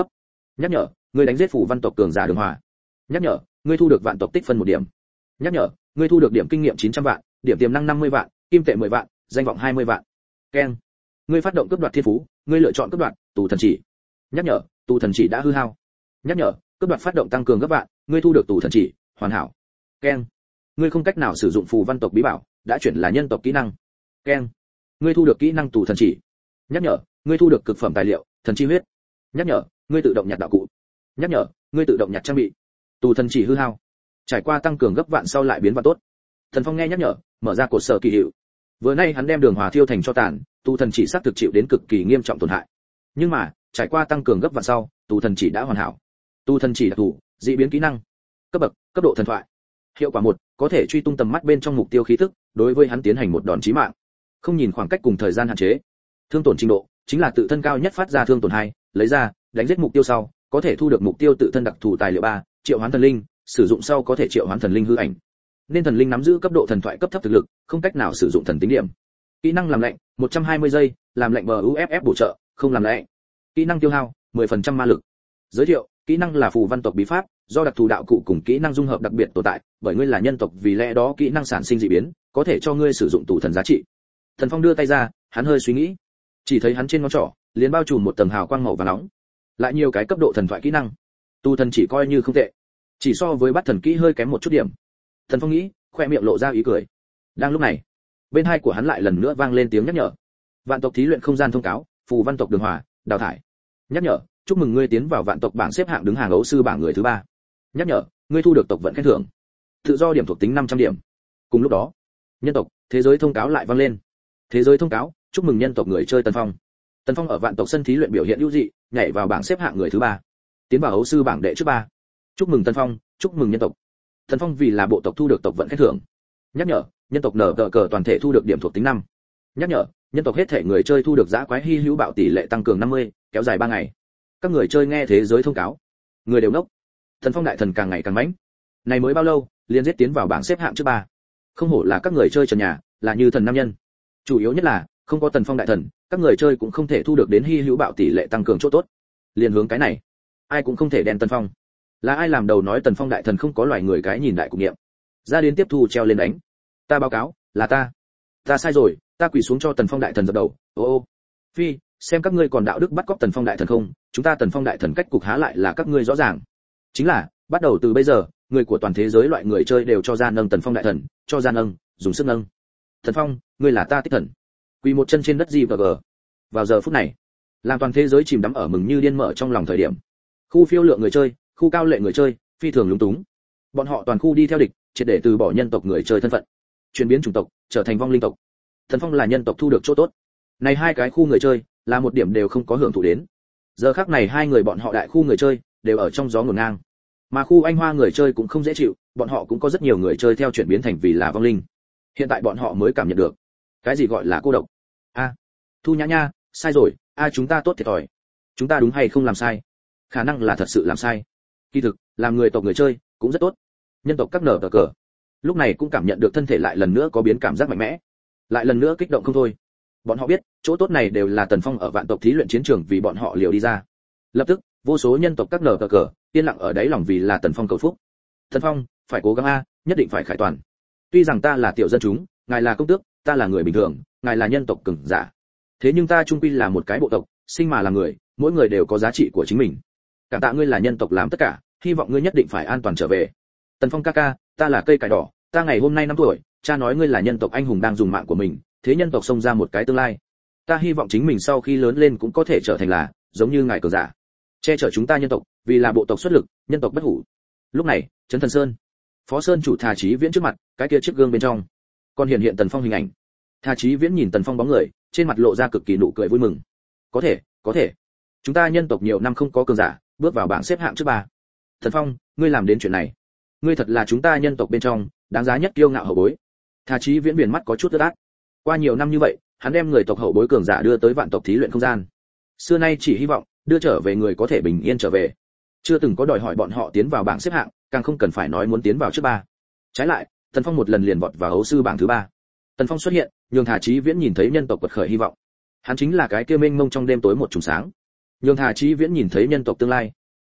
Nhắc nhở, ngươi đánh giết phủ văn tộc cường giả Đường Hòa. Nhắc nhở, ngươi thu được vạn tộc tích phân một điểm. Nhắc nhở, ngươi thu được điểm kinh nghiệm chín trăm vạn, điểm tiềm năng năm mươi vạn, kim tệ mười vạn, danh vọng hai mươi vạn. Keng. Ngươi phát động cướp đoạt thiên phú, ngươi lựa chọn cướp đoạt tù thần chỉ. Nhắc nhở, tù thần chỉ đã hư hao. Nhắc nhở, cướp đoạt phát động tăng cường gấp vạn, ngươi thu được tù thần chỉ, hoàn hảo. Keng. Ngươi không cách nào sử dụng phù văn tộc bí bảo, đã chuyển là nhân tộc kỹ năng. Keng. Ngươi thu được kỹ năng tù thần chỉ. Nhắc nhở, ngươi thu được cực phẩm tài liệu, thần chi huyết. Nhắc nhở, ngươi tự động nhặt đạo cụ. Nhắc nhở, ngươi tự động nhặt trang bị. Tù thần chỉ hư hao. Trải qua tăng cường gấp vạn sau lại biến vạn tốt. Thần Phong nghe nhắc nhở, mở ra cột sở kỳ hiệu. Vừa nay hắn đem Đường Hòa thiêu thành cho tàn, tù thần chỉ xác thực chịu đến cực kỳ nghiêm trọng tổn hại. Nhưng mà, trải qua tăng cường gấp vạn sau, tù thần chỉ đã hoàn hảo. Tù thần chỉ đặc thù, dị biến kỹ năng. Cấp bậc, cấp độ thần thoại. Hiệu quả một, có thể truy tung tầm mắt bên trong mục tiêu khí tức, đối với hắn tiến hành một đòn chí mạng. Không nhìn khoảng cách cùng thời gian hạn chế. Thương tổn trình độ, chính là tự thân cao nhất phát ra thương tổn hai, lấy ra, đánh giết mục tiêu sau, có thể thu được mục tiêu tự thân đặc thù tài liệu ba, triệu hoán thần linh, sử dụng sau có thể triệu hoán thần linh hư ảnh. Nên thần linh nắm giữ cấp độ thần thoại cấp thấp thực lực, không cách nào sử dụng thần tính điểm. Kỹ năng làm lạnh, một trăm hai mươi giây, làm lạnh bờ u ép ép bổ trợ, không làm lạnh. Kỹ năng tiêu hao, mười phần trăm ma lực. Giới thiệu, kỹ năng là phù văn tộc bí pháp, do đặc thù đạo cụ cùng kỹ năng dung hợp đặc biệt tồn tại, bởi ngươi là nhân tộc vì lẽ đó kỹ năng sản sinh dị biến, có thể cho ngươi sử dụng tù thần giá trị. Thần Phong đưa tay ra, hắn hơi suy nghĩ, chỉ thấy hắn trên ngón trỏ liền bao trùm một tầng hào quang màu vàng nóng, lại nhiều cái cấp độ thần thoại kỹ năng. Tù thần chỉ coi như không tệ, chỉ so với bắt thần kỹ hơi kém một chút điểm. Thần Phong nghĩ, khoe miệng lộ ra ý cười. Đang lúc này, bên hai của hắn lại lần nữa vang lên tiếng nhắc nhở. Vạn tộc thí luyện không gian thông cáo, phù văn tộc Đường Hòa đào thải. Nhắc nhở, chúc mừng ngươi tiến vào vạn tộc bảng xếp hạng đứng hàng ấu sư bảng người thứ ba. Nhắc nhở, ngươi thu được tộc vận khen thưởng, tự do điểm thuộc tính năm trăm điểm. Cùng lúc đó, nhân tộc thế giới thông cáo lại vang lên. Thế giới thông cáo, chúc mừng nhân tộc người chơi Tần Phong. Tần Phong ở vạn tộc sân thí luyện biểu hiện ưu dị, nhảy vào bảng xếp hạng người thứ ba, tiến vào ấu sư bảng đệ trước ba. Chúc mừng Tần Phong, chúc mừng nhân tộc. Tần Phong vì là bộ tộc thu được tộc vận khen thưởng. Nhắc nhở, nhân tộc nở tờ cờ toàn thể thu được điểm thuộc tính năm. Nhắc nhở, nhân tộc hết thể người chơi thu được dã quái hy hữu bạo tỷ lệ tăng cường năm mươi, kéo dài ba ngày. Các người chơi nghe thế giới thông cáo, người đều ngốc. Thần Phong đại thần càng ngày càng mãnh. Này mới bao lâu, liền giết tiến vào bảng xếp hạng trước ba. Không hổ là các người chơi trần nhà, là như thần nam nhân. Chủ yếu nhất là, không có Tần Phong đại thần, các người chơi cũng không thể thu được đến hy hữu bạo tỷ lệ tăng cường chỗ tốt. Liên hướng cái này, ai cũng không thể đen Tần Phong. Là ai làm đầu nói Tần Phong đại thần không có loài người cái nhìn đại cục nghiệm. Ra đến tiếp thu treo lên đánh. Ta báo cáo, là ta. Ta sai rồi, ta quỳ xuống cho Tần Phong đại thần dập đầu. Ô ô. Phi, xem các ngươi còn đạo đức bắt cóc Tần Phong đại thần không, chúng ta Tần Phong đại thần cách cục há lại là các ngươi rõ ràng. Chính là, bắt đầu từ bây giờ, người của toàn thế giới loại người chơi đều cho ra nâng Tần Phong đại thần, cho ra nâng, dùng sức nâng. Thần Phong, ngươi là ta tích thần. Quỳ một chân trên đất gì vờ. Vào giờ phút này, làm toàn thế giới chìm đắm ở mừng như điên mở trong lòng thời điểm. Khu phiêu lượng người chơi, khu cao lệ người chơi, phi thường lúng túng. Bọn họ toàn khu đi theo địch, triệt để từ bỏ nhân tộc người chơi thân phận, chuyển biến chủng tộc, trở thành vong linh tộc. Thần Phong là nhân tộc thu được chỗ tốt. Này hai cái khu người chơi, là một điểm đều không có hưởng thụ đến. Giờ khắc này hai người bọn họ đại khu người chơi đều ở trong gió ngổn ngang. Mà khu Anh Hoa người chơi cũng không dễ chịu, bọn họ cũng có rất nhiều người chơi theo chuyển biến thành vì là vong linh. Hiện tại bọn họ mới cảm nhận được cái gì gọi là cô độc. A, Thu Nhã nha, sai rồi, a chúng ta tốt thiệt thòi. Chúng ta đúng hay không làm sai? Khả năng là thật sự làm sai. Kỳ thực, làm người tộc người chơi cũng rất tốt. Nhân tộc các nở tờ cờ, lúc này cũng cảm nhận được thân thể lại lần nữa có biến cảm giác mạnh mẽ, lại lần nữa kích động không thôi. Bọn họ biết, chỗ tốt này đều là Tần Phong ở vạn tộc thí luyện chiến trường vì bọn họ liều đi ra. Lập tức, vô số nhân tộc các nở cờ cờ, yên lặng ở đáy lòng vì là Tần Phong cầu phúc. Tần Phong, phải cố gắng a, nhất định phải khải toàn. Tuy rằng ta là tiểu dân chúng, ngài là công tước, ta là người bình thường, ngài là nhân tộc cường giả. Thế nhưng ta chung quy là một cái bộ tộc, sinh mà là người, mỗi người đều có giá trị của chính mình. Cảm tạ ngươi là nhân tộc làm tất cả, hy vọng ngươi nhất định phải an toàn trở về. Tần Phong ca ca, ta là cây cải đỏ, ta ngày hôm nay năm tuổi, cha nói ngươi là nhân tộc anh hùng đang dùng mạng của mình, thế nhân tộc xông ra một cái tương lai. Ta hy vọng chính mình sau khi lớn lên cũng có thể trở thành là giống như ngài cường giả, che chở chúng ta nhân tộc, vì là bộ tộc xuất lực, nhân tộc bất hủ. Lúc này, Trấn Thần Sơn, Phó Sơn chủ Thà Chí Viễn trước mặt, cái kia chiếc gương bên trong, còn hiện hiện Tần Phong hình ảnh. Thà Chí Viễn nhìn Tần Phong bóng người, trên mặt lộ ra cực kỳ nụ cười vui mừng. Có thể, có thể. Chúng ta nhân tộc nhiều năm không có cường giả, bước vào bảng xếp hạng trước ba. Tần Phong, ngươi làm đến chuyện này, ngươi thật là chúng ta nhân tộc bên trong đáng giá nhất kiêu ngạo hậu bối. Thà Chí Viễn viền mắt có chút ướt át. Qua nhiều năm như vậy, hắn đem người tộc hậu bối cường giả đưa tới vạn tộc thí luyện không gian. Xưa nay chỉ hy vọng đưa trở về người có thể bình yên trở về, chưa từng có đòi hỏi bọn họ tiến vào bảng xếp hạng, càng không cần phải nói muốn tiến vào trước ba. Trái lại, Tần Phong một lần liền vọt vào ấu sư bảng thứ ba. Tần Phong xuất hiện, nhường Thà Chí Viễn nhìn thấy nhân tộc quật khởi hy vọng. Hắn chính là cái kia mênh mông trong đêm tối một chùm sáng, nhường Thà Chí Viễn nhìn thấy nhân tộc tương lai.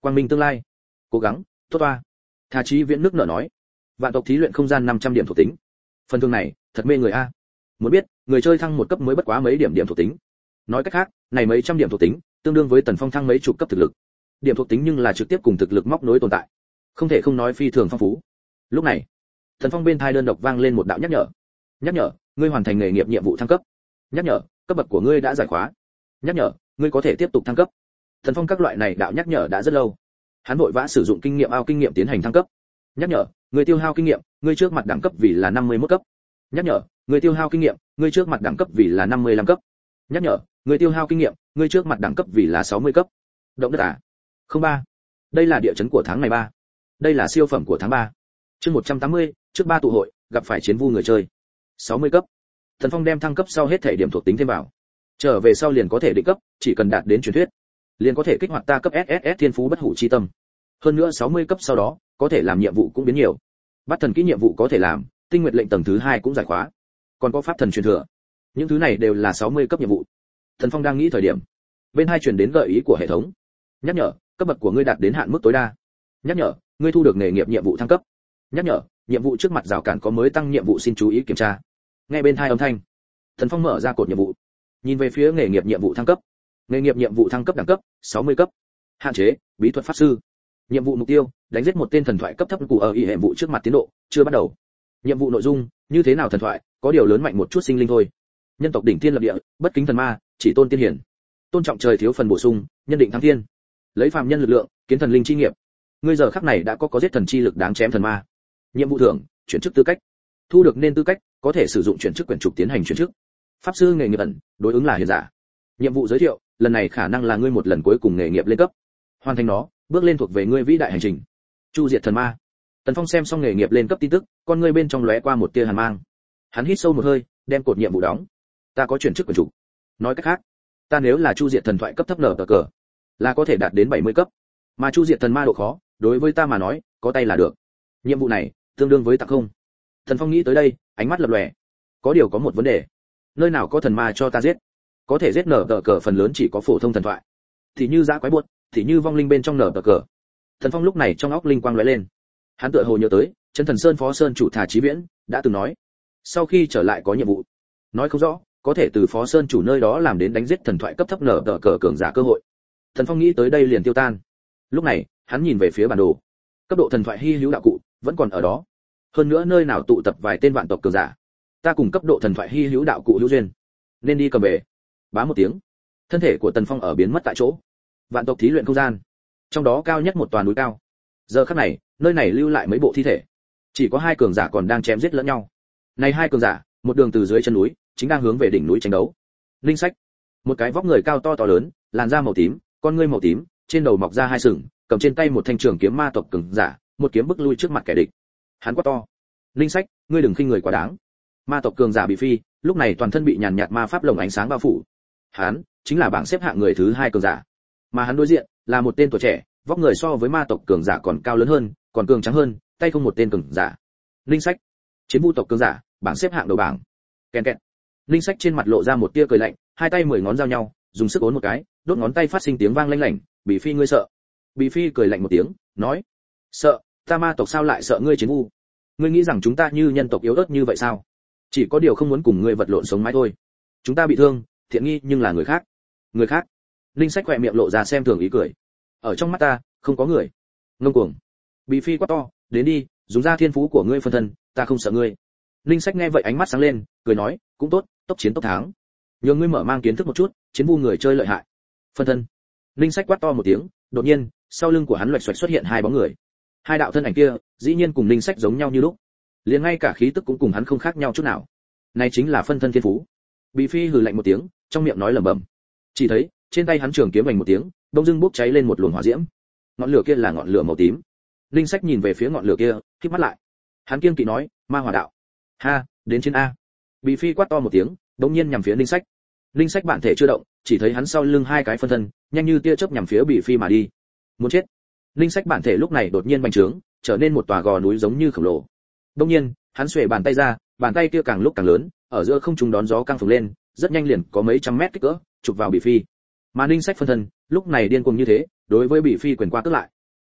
quang minh tương lai. Cố gắng, tốt toa. Thà Chí Viễn nước nở nói. Vạn tộc thí luyện không gian năm trăm điểm thuộc tính. Phần thưởng này, thật mê người a. Muốn biết, người chơi thăng một cấp mới bất quá mấy điểm điểm thuộc tính. Nói cách khác, này mấy trăm điểm thuộc tính, tương đương với Tần Phong thăng mấy chục cấp thực lực. Điểm thuộc tính nhưng là trực tiếp cùng thực lực móc nối tồn tại. Không thể không nói phi thường phong phú. Lúc này, Tần Phong bên tai đơn độc vang lên một đạo nhắc nhở. Nhắc nhở, ngươi hoàn thành nghề nghiệp nhiệm vụ thăng cấp. Nhắc nhở, cấp bậc của ngươi đã giải khóa. Nhắc nhở, ngươi có thể tiếp tục thăng cấp. Tần Phong các loại này đạo nhắc nhở đã rất lâu. Hắn vội vã sử dụng kinh nghiệm ao kinh nghiệm tiến hành thăng cấp. Nhắc nhở, ngươi tiêu hao kinh nghiệm, ngươi trước mặt đẳng cấp vì là năm mươi mốt cấp. Nhắc nhở, ngươi tiêu hao kinh nghiệm, ngươi trước mặt đẳng cấp vì là năm mươi lăm cấp. Nhắc nhở, ngươi tiêu hao kinh nghiệm, ngươi trước mặt đẳng cấp vì là sáu mươi cấp. Động đất à? Không ba. Đây là địa chấn của tháng này ba. Đây là siêu phẩm của tháng ba. Chương một trăm tám mươi, trước ba tụ hội, gặp phải chiến vu người chơi. sáu mươi cấp. Thần Phong đem thăng cấp sau hết thể điểm thuộc tính thêm vào. Trở về sau liền có thể định cấp, chỉ cần đạt đến truyền thuyết, liền có thể kích hoạt ta cấp ét ét ét thiên phú bất hủ chi tâm. Hơn nữa sáu mươi cấp sau đó, có thể làm nhiệm vụ cũng biến nhiều. Bắt thần kỹ nhiệm vụ có thể làm, tinh nguyệt lệnh tầng thứ hai cũng giải khóa. Còn có pháp thần truyền thừa. Những thứ này đều là sáu mươi cấp nhiệm vụ. Thần Phong đang nghĩ thời điểm, bên hai truyền đến gợi ý của hệ thống. Nhắc nhở, cấp bậc của ngươi đạt đến hạn mức tối đa. Nhắc nhở, ngươi thu được nghề nghiệp nhiệm vụ thăng cấp. Nhắc nhở, nhiệm vụ trước mặt rào cản có mới tăng nhiệm vụ xin chú ý kiểm tra. Nghe bên hai âm thanh, Thần Phong mở ra cột nhiệm vụ, nhìn về phía nghề nghiệp nhiệm vụ thăng cấp. Nghề nghiệp nhiệm vụ thăng cấp đẳng cấp sáu mươi cấp. Hạn chế, bí thuật pháp sư. Nhiệm vụ mục tiêu, đánh giết một tên thần thoại cấp thấp của ở y hệ vụ trước mặt tiến độ chưa bắt đầu. Nhiệm vụ nội dung, như thế nào thần thoại, có điều lớn mạnh một chút sinh linh thôi. Nhân tộc đỉnh thiên lập địa, bất kính thần ma, chỉ tôn tiên hiển. Tôn trọng trời thiếu phần bổ sung, nhân định thăng thiên. Lấy phàm nhân lực lượng, kiến thần linh chi nghiệp. Ngươi giờ khắc này đã có có giết thần chi lực đáng chém thần ma. Nhiệm vụ thưởng, chuyển chức tư cách. Thu được nên tư cách, có thể sử dụng chuyển chức quyển trục tiến hành chuyển chức. Pháp sư nghề nghiệp ẩn, đối ứng là hiền giả. Nhiệm vụ giới thiệu, lần này khả năng là ngươi một lần cuối cùng nghề nghiệp lên cấp. Hoàn thành nó, bước lên thuộc về ngươi vĩ đại hành trình. Chu diệt thần ma. Tần Phong xem xong nghề nghiệp lên cấp tin tức, con ngươi bên trong lóe qua một tia hàn mang. Hắn hít sâu một hơi, đem cột nhiệm vụ đóng. Ta có chuyển chức quyển trục. Nói cách khác, ta nếu là chu diệt thần thoại cấp thấp nở cờ cờ, là có thể đạt đến bảy mươi cấp. Mà chu diệt thần ma độ khó, đối với ta mà nói, có tay là được. Nhiệm vụ này, tương đương với tặng không. Thần Phong nghĩ tới đây, ánh mắt lập lòe. Có điều có một vấn đề. Nơi nào có thần ma cho ta giết? Có thể giết nở cờ cờ phần lớn chỉ có phổ thông thần thoại. Thì như dã quái buốt, thì như vong linh bên trong nở cờ cờ. Thần Phong lúc này trong óc linh quang lóe lên. Hắn tựa hồ nhớ tới, Chân Thần Sơn Phó Sơn chủ Thà Chí Viễn đã từng nói, sau khi trở lại có nhiệm vụ, nói không rõ, có thể từ Phó Sơn chủ nơi đó làm đến đánh giết thần thoại cấp thấp nở cờ cờ cường giả cơ hội. Thần Phong nghĩ tới đây liền tiêu tan. Lúc này, hắn nhìn về phía bản đồ. Cấp độ thần thoại hi hữu đạo cụ vẫn còn ở đó. Hơn nữa nơi nào tụ tập vài tên vạn tộc cường giả, ta cùng cấp độ thần thoại hi hữu đạo cụ hữu duyên, nên đi cầm về. Bá một tiếng, thân thể của Tần Phong ở biến mất tại chỗ. Vạn tộc thí luyện không gian, trong đó cao nhất một tòa núi cao. Giờ khắc này, nơi này lưu lại mấy bộ thi thể, chỉ có hai cường giả còn đang chém giết lẫn nhau. Này hai cường giả, một đường từ dưới chân núi, chính đang hướng về đỉnh núi tranh đấu. Linh Sách, một cái vóc người cao to to lớn, làn da màu tím, con ngươi màu tím, trên đầu mọc ra hai sừng, cầm trên tay một thanh trường kiếm ma tộc cường giả, một kiếm bức lui trước mặt kẻ địch. Hắn quát to: "Linh Sách, ngươi đừng khinh người quá đáng." Ma tộc cường giả bị phi, lúc này toàn thân bị nhàn nhạt ma pháp lồng ánh sáng bao phủ. Hắn chính là bảng xếp hạng người thứ hai cường giả, mà hắn đối diện là một tên tuổi trẻ, vóc người so với ma tộc cường giả còn cao lớn hơn, còn cường trắng hơn, tay không một tên cường giả. Linh Sách, chiến vu tộc cường giả, bảng xếp hạng đầu bảng. Kèn kẹt. Linh Sách trên mặt lộ ra một tia cười lạnh, hai tay mười ngón giao nhau, dùng sức ốn một cái, đốt ngón tay phát sinh tiếng vang lanh lảnh. Bỉ Phi ngươi sợ? Bỉ Phi cười lạnh một tiếng, nói: "Sợ? Ta ma tộc sao lại sợ ngươi chiến vu? Ngươi nghĩ rằng chúng ta như nhân tộc yếu ớt như vậy sao? Chỉ có điều không muốn cùng ngươi vật lộn sống mãi thôi. Chúng ta bị thương, thiện nghi nhưng là người khác." Người khác? Linh Sách khỏe miệng lộ ra xem thường ý cười. Ở trong mắt ta, không có người. Ngông cuồng. Bỉ Phi quát to: "Đến đi, dùng ra thiên phú của ngươi phân thân, ta không sợ ngươi." Linh Sách nghe vậy ánh mắt sáng lên, cười nói: "Cũng tốt, tốc chiến tốc thắng. Nhường ngươi mở mang kiến thức một chút, chiến vu người chơi lợi hại." Phân thân. Linh Sách quát to một tiếng, đột nhiên, sau lưng của hắn loạch xoạch xuất hiện hai bóng người. Hai đạo thân ảnh kia, dĩ nhiên cùng Linh Sách giống nhau như lúc, liền ngay cả khí tức cũng cùng hắn không khác nhau chút nào. Này chính là phân thân thiên phú. Bỉ Phi hừ lạnh một tiếng, trong miệng nói lẩm bẩm. Chỉ thấy, trên tay hắn trường kiếm vành một tiếng, bỗng dưng bốc cháy lên một luồng hỏa diễm. Ngọn lửa kia là ngọn lửa màu tím. Linh Sách nhìn về phía ngọn lửa kia, khép mắt lại. Hắn kiêng kỵ nói: "Ma hỏa đạo." "Ha, đến chiến a." Bỉ Phi quát to một tiếng, đống nhiên nhằm phía Linh Sách. Linh Sách bản thể chưa động, chỉ thấy hắn sau lưng hai cái phân thân, nhanh như tia chớp nhằm phía Bỉ Phi mà đi. Muốn chết. Linh Sách bản thể lúc này đột nhiên bành trướng, trở nên một tòa gò núi giống như khổng lồ. Đống nhiên, hắn xuề bàn tay ra, bàn tay kia càng lúc càng lớn, ở giữa không trung đón gió căng phồng lên, rất nhanh liền có mấy trăm mét kích cỡ, chụp vào Bỉ Phi. Mà Linh Sách phân thân, lúc này điên cuồng như thế, đối với Bỉ Phi quyền qua cước lại,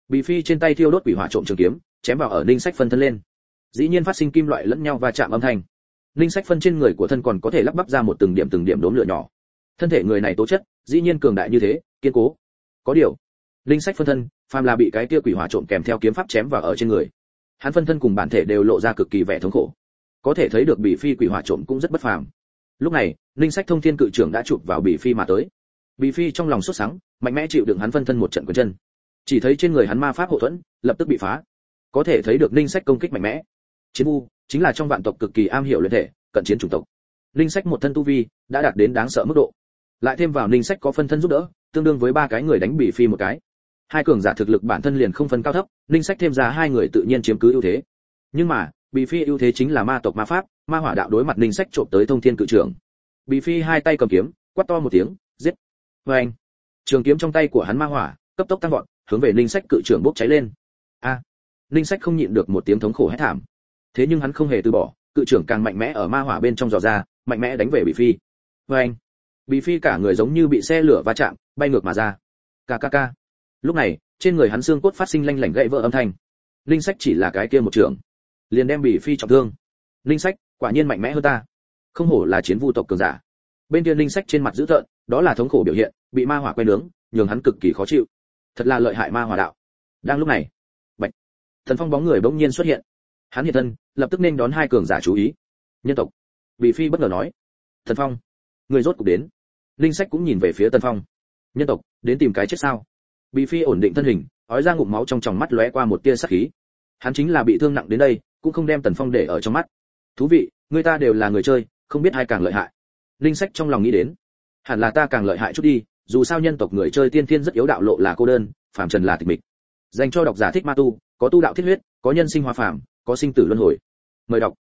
Bì Phi trên tay thiêu đốt quỷ hỏa trộm trường kiếm, chém vào ở Ninh Sách phân thân lên. Dĩ nhiên phát sinh kim loại lẫn nhau va chạm âm thanh. Ninh Sách phân trên người của thân còn có thể lắp bắp ra một từng điểm từng điểm đốm lửa nhỏ. Thân thể người này tố chất, dĩ nhiên cường đại như thế, kiên cố. Có điều, Ninh Sách phân thân, phàm là bị cái kia quỷ hỏa trộm kèm theo kiếm pháp chém vào ở trên người, hắn phân thân cùng bản thể đều lộ ra cực kỳ vẻ thống khổ. Có thể thấy được Bì Phi quỷ hỏa trộm cũng rất bất phàm. Lúc này, Ninh Sách thông thiên cự trưởng đã chụp vào Bì Phi mà tới. Bì Phi trong lòng sốt sắng, mạnh mẽ chịu đựng hắn phân thân một trận quyền chân. Chỉ thấy trên người hắn ma pháp hộ thuẫn lập tức bị phá. Có thể thấy được Ninh Sách công kích mạnh mẽ. Chiến vu chính là trong vạn tộc cực kỳ am hiểu luyện thể, cận chiến chủng tộc. Ninh Sách một thân tu vi đã đạt đến đáng sợ mức độ. Lại thêm vào Ninh Sách có phân thân giúp đỡ, tương đương với ba cái người đánh Bì Phi một cái. Hai cường giả thực lực bản thân liền không phân cao thấp, Ninh Sách thêm ra hai người tự nhiên chiếm cứ ưu thế. Nhưng mà, Bì Phi ưu thế chính là ma tộc ma pháp, ma hỏa đạo đối mặt Ninh Sách trộm tới thông thiên cự trưởng. Bì Phi hai tay cầm kiếm, quát to một tiếng, giết. Oeng! Trường kiếm trong tay của hắn ma hỏa cấp tốc tăng vọt, hướng về Ninh Sách cự trưởng bốc cháy lên. A! À, Ninh Sách không nhịn được một tiếng thống khổ hét thảm. Thế nhưng hắn không hề từ bỏ, cự trưởng càng mạnh mẽ ở ma hỏa bên trong dò ra, mạnh mẽ đánh về Bì Phi. Oeng! Bì Phi cả người giống như bị xe lửa va chạm, bay ngược mà ra. Ca ca ca. Lúc này, trên người hắn xương cốt phát sinh lanh lảnh gãy vỡ âm thanh. Ninh Sách chỉ là cái kia một trường, liền đem Bì Phi trọng thương. Ninh Sách, quả nhiên mạnh mẽ hơn ta. Không hổ là chiến vu tộc cường giả. Bên kia Ninh Sách trên mặt dữ tợn, đó là thống khổ biểu hiện, bị ma hỏa quay nướng, nhường hắn cực kỳ khó chịu. Thật là lợi hại ma hỏa đạo. Đang lúc này, bạch, Thần Phong bóng người bỗng nhiên xuất hiện. Hắn hiện thân, lập tức nên đón hai cường giả chú ý. Nhân tộc. Bì Phi bất ngờ nói. Thần Phong, người rốt cục đến. Ninh Sách cũng nhìn về phía Tần Phong. Nhân tộc, đến tìm cái chết sao? Bì Phi ổn định thân hình, ói ra ngụm máu trong tròng mắt lóe qua một tia sát khí. Hắn chính là bị thương nặng đến đây, cũng không đem Tần Phong để ở trong mắt. Thú vị, người ta đều là người chơi, không biết ai càng lợi hại. Ninh Sách trong lòng nghĩ đến, hẳn là ta càng lợi hại chút đi, dù sao nhân tộc người chơi tiên thiên rất yếu, đạo lộ là cô đơn, phàm trần là tịch mịch. Dành cho độc giả thích ma tu, có tu đạo thiết huyết, có nhân sinh hóa phàm, có sinh tử luân hồi. Mời đọc.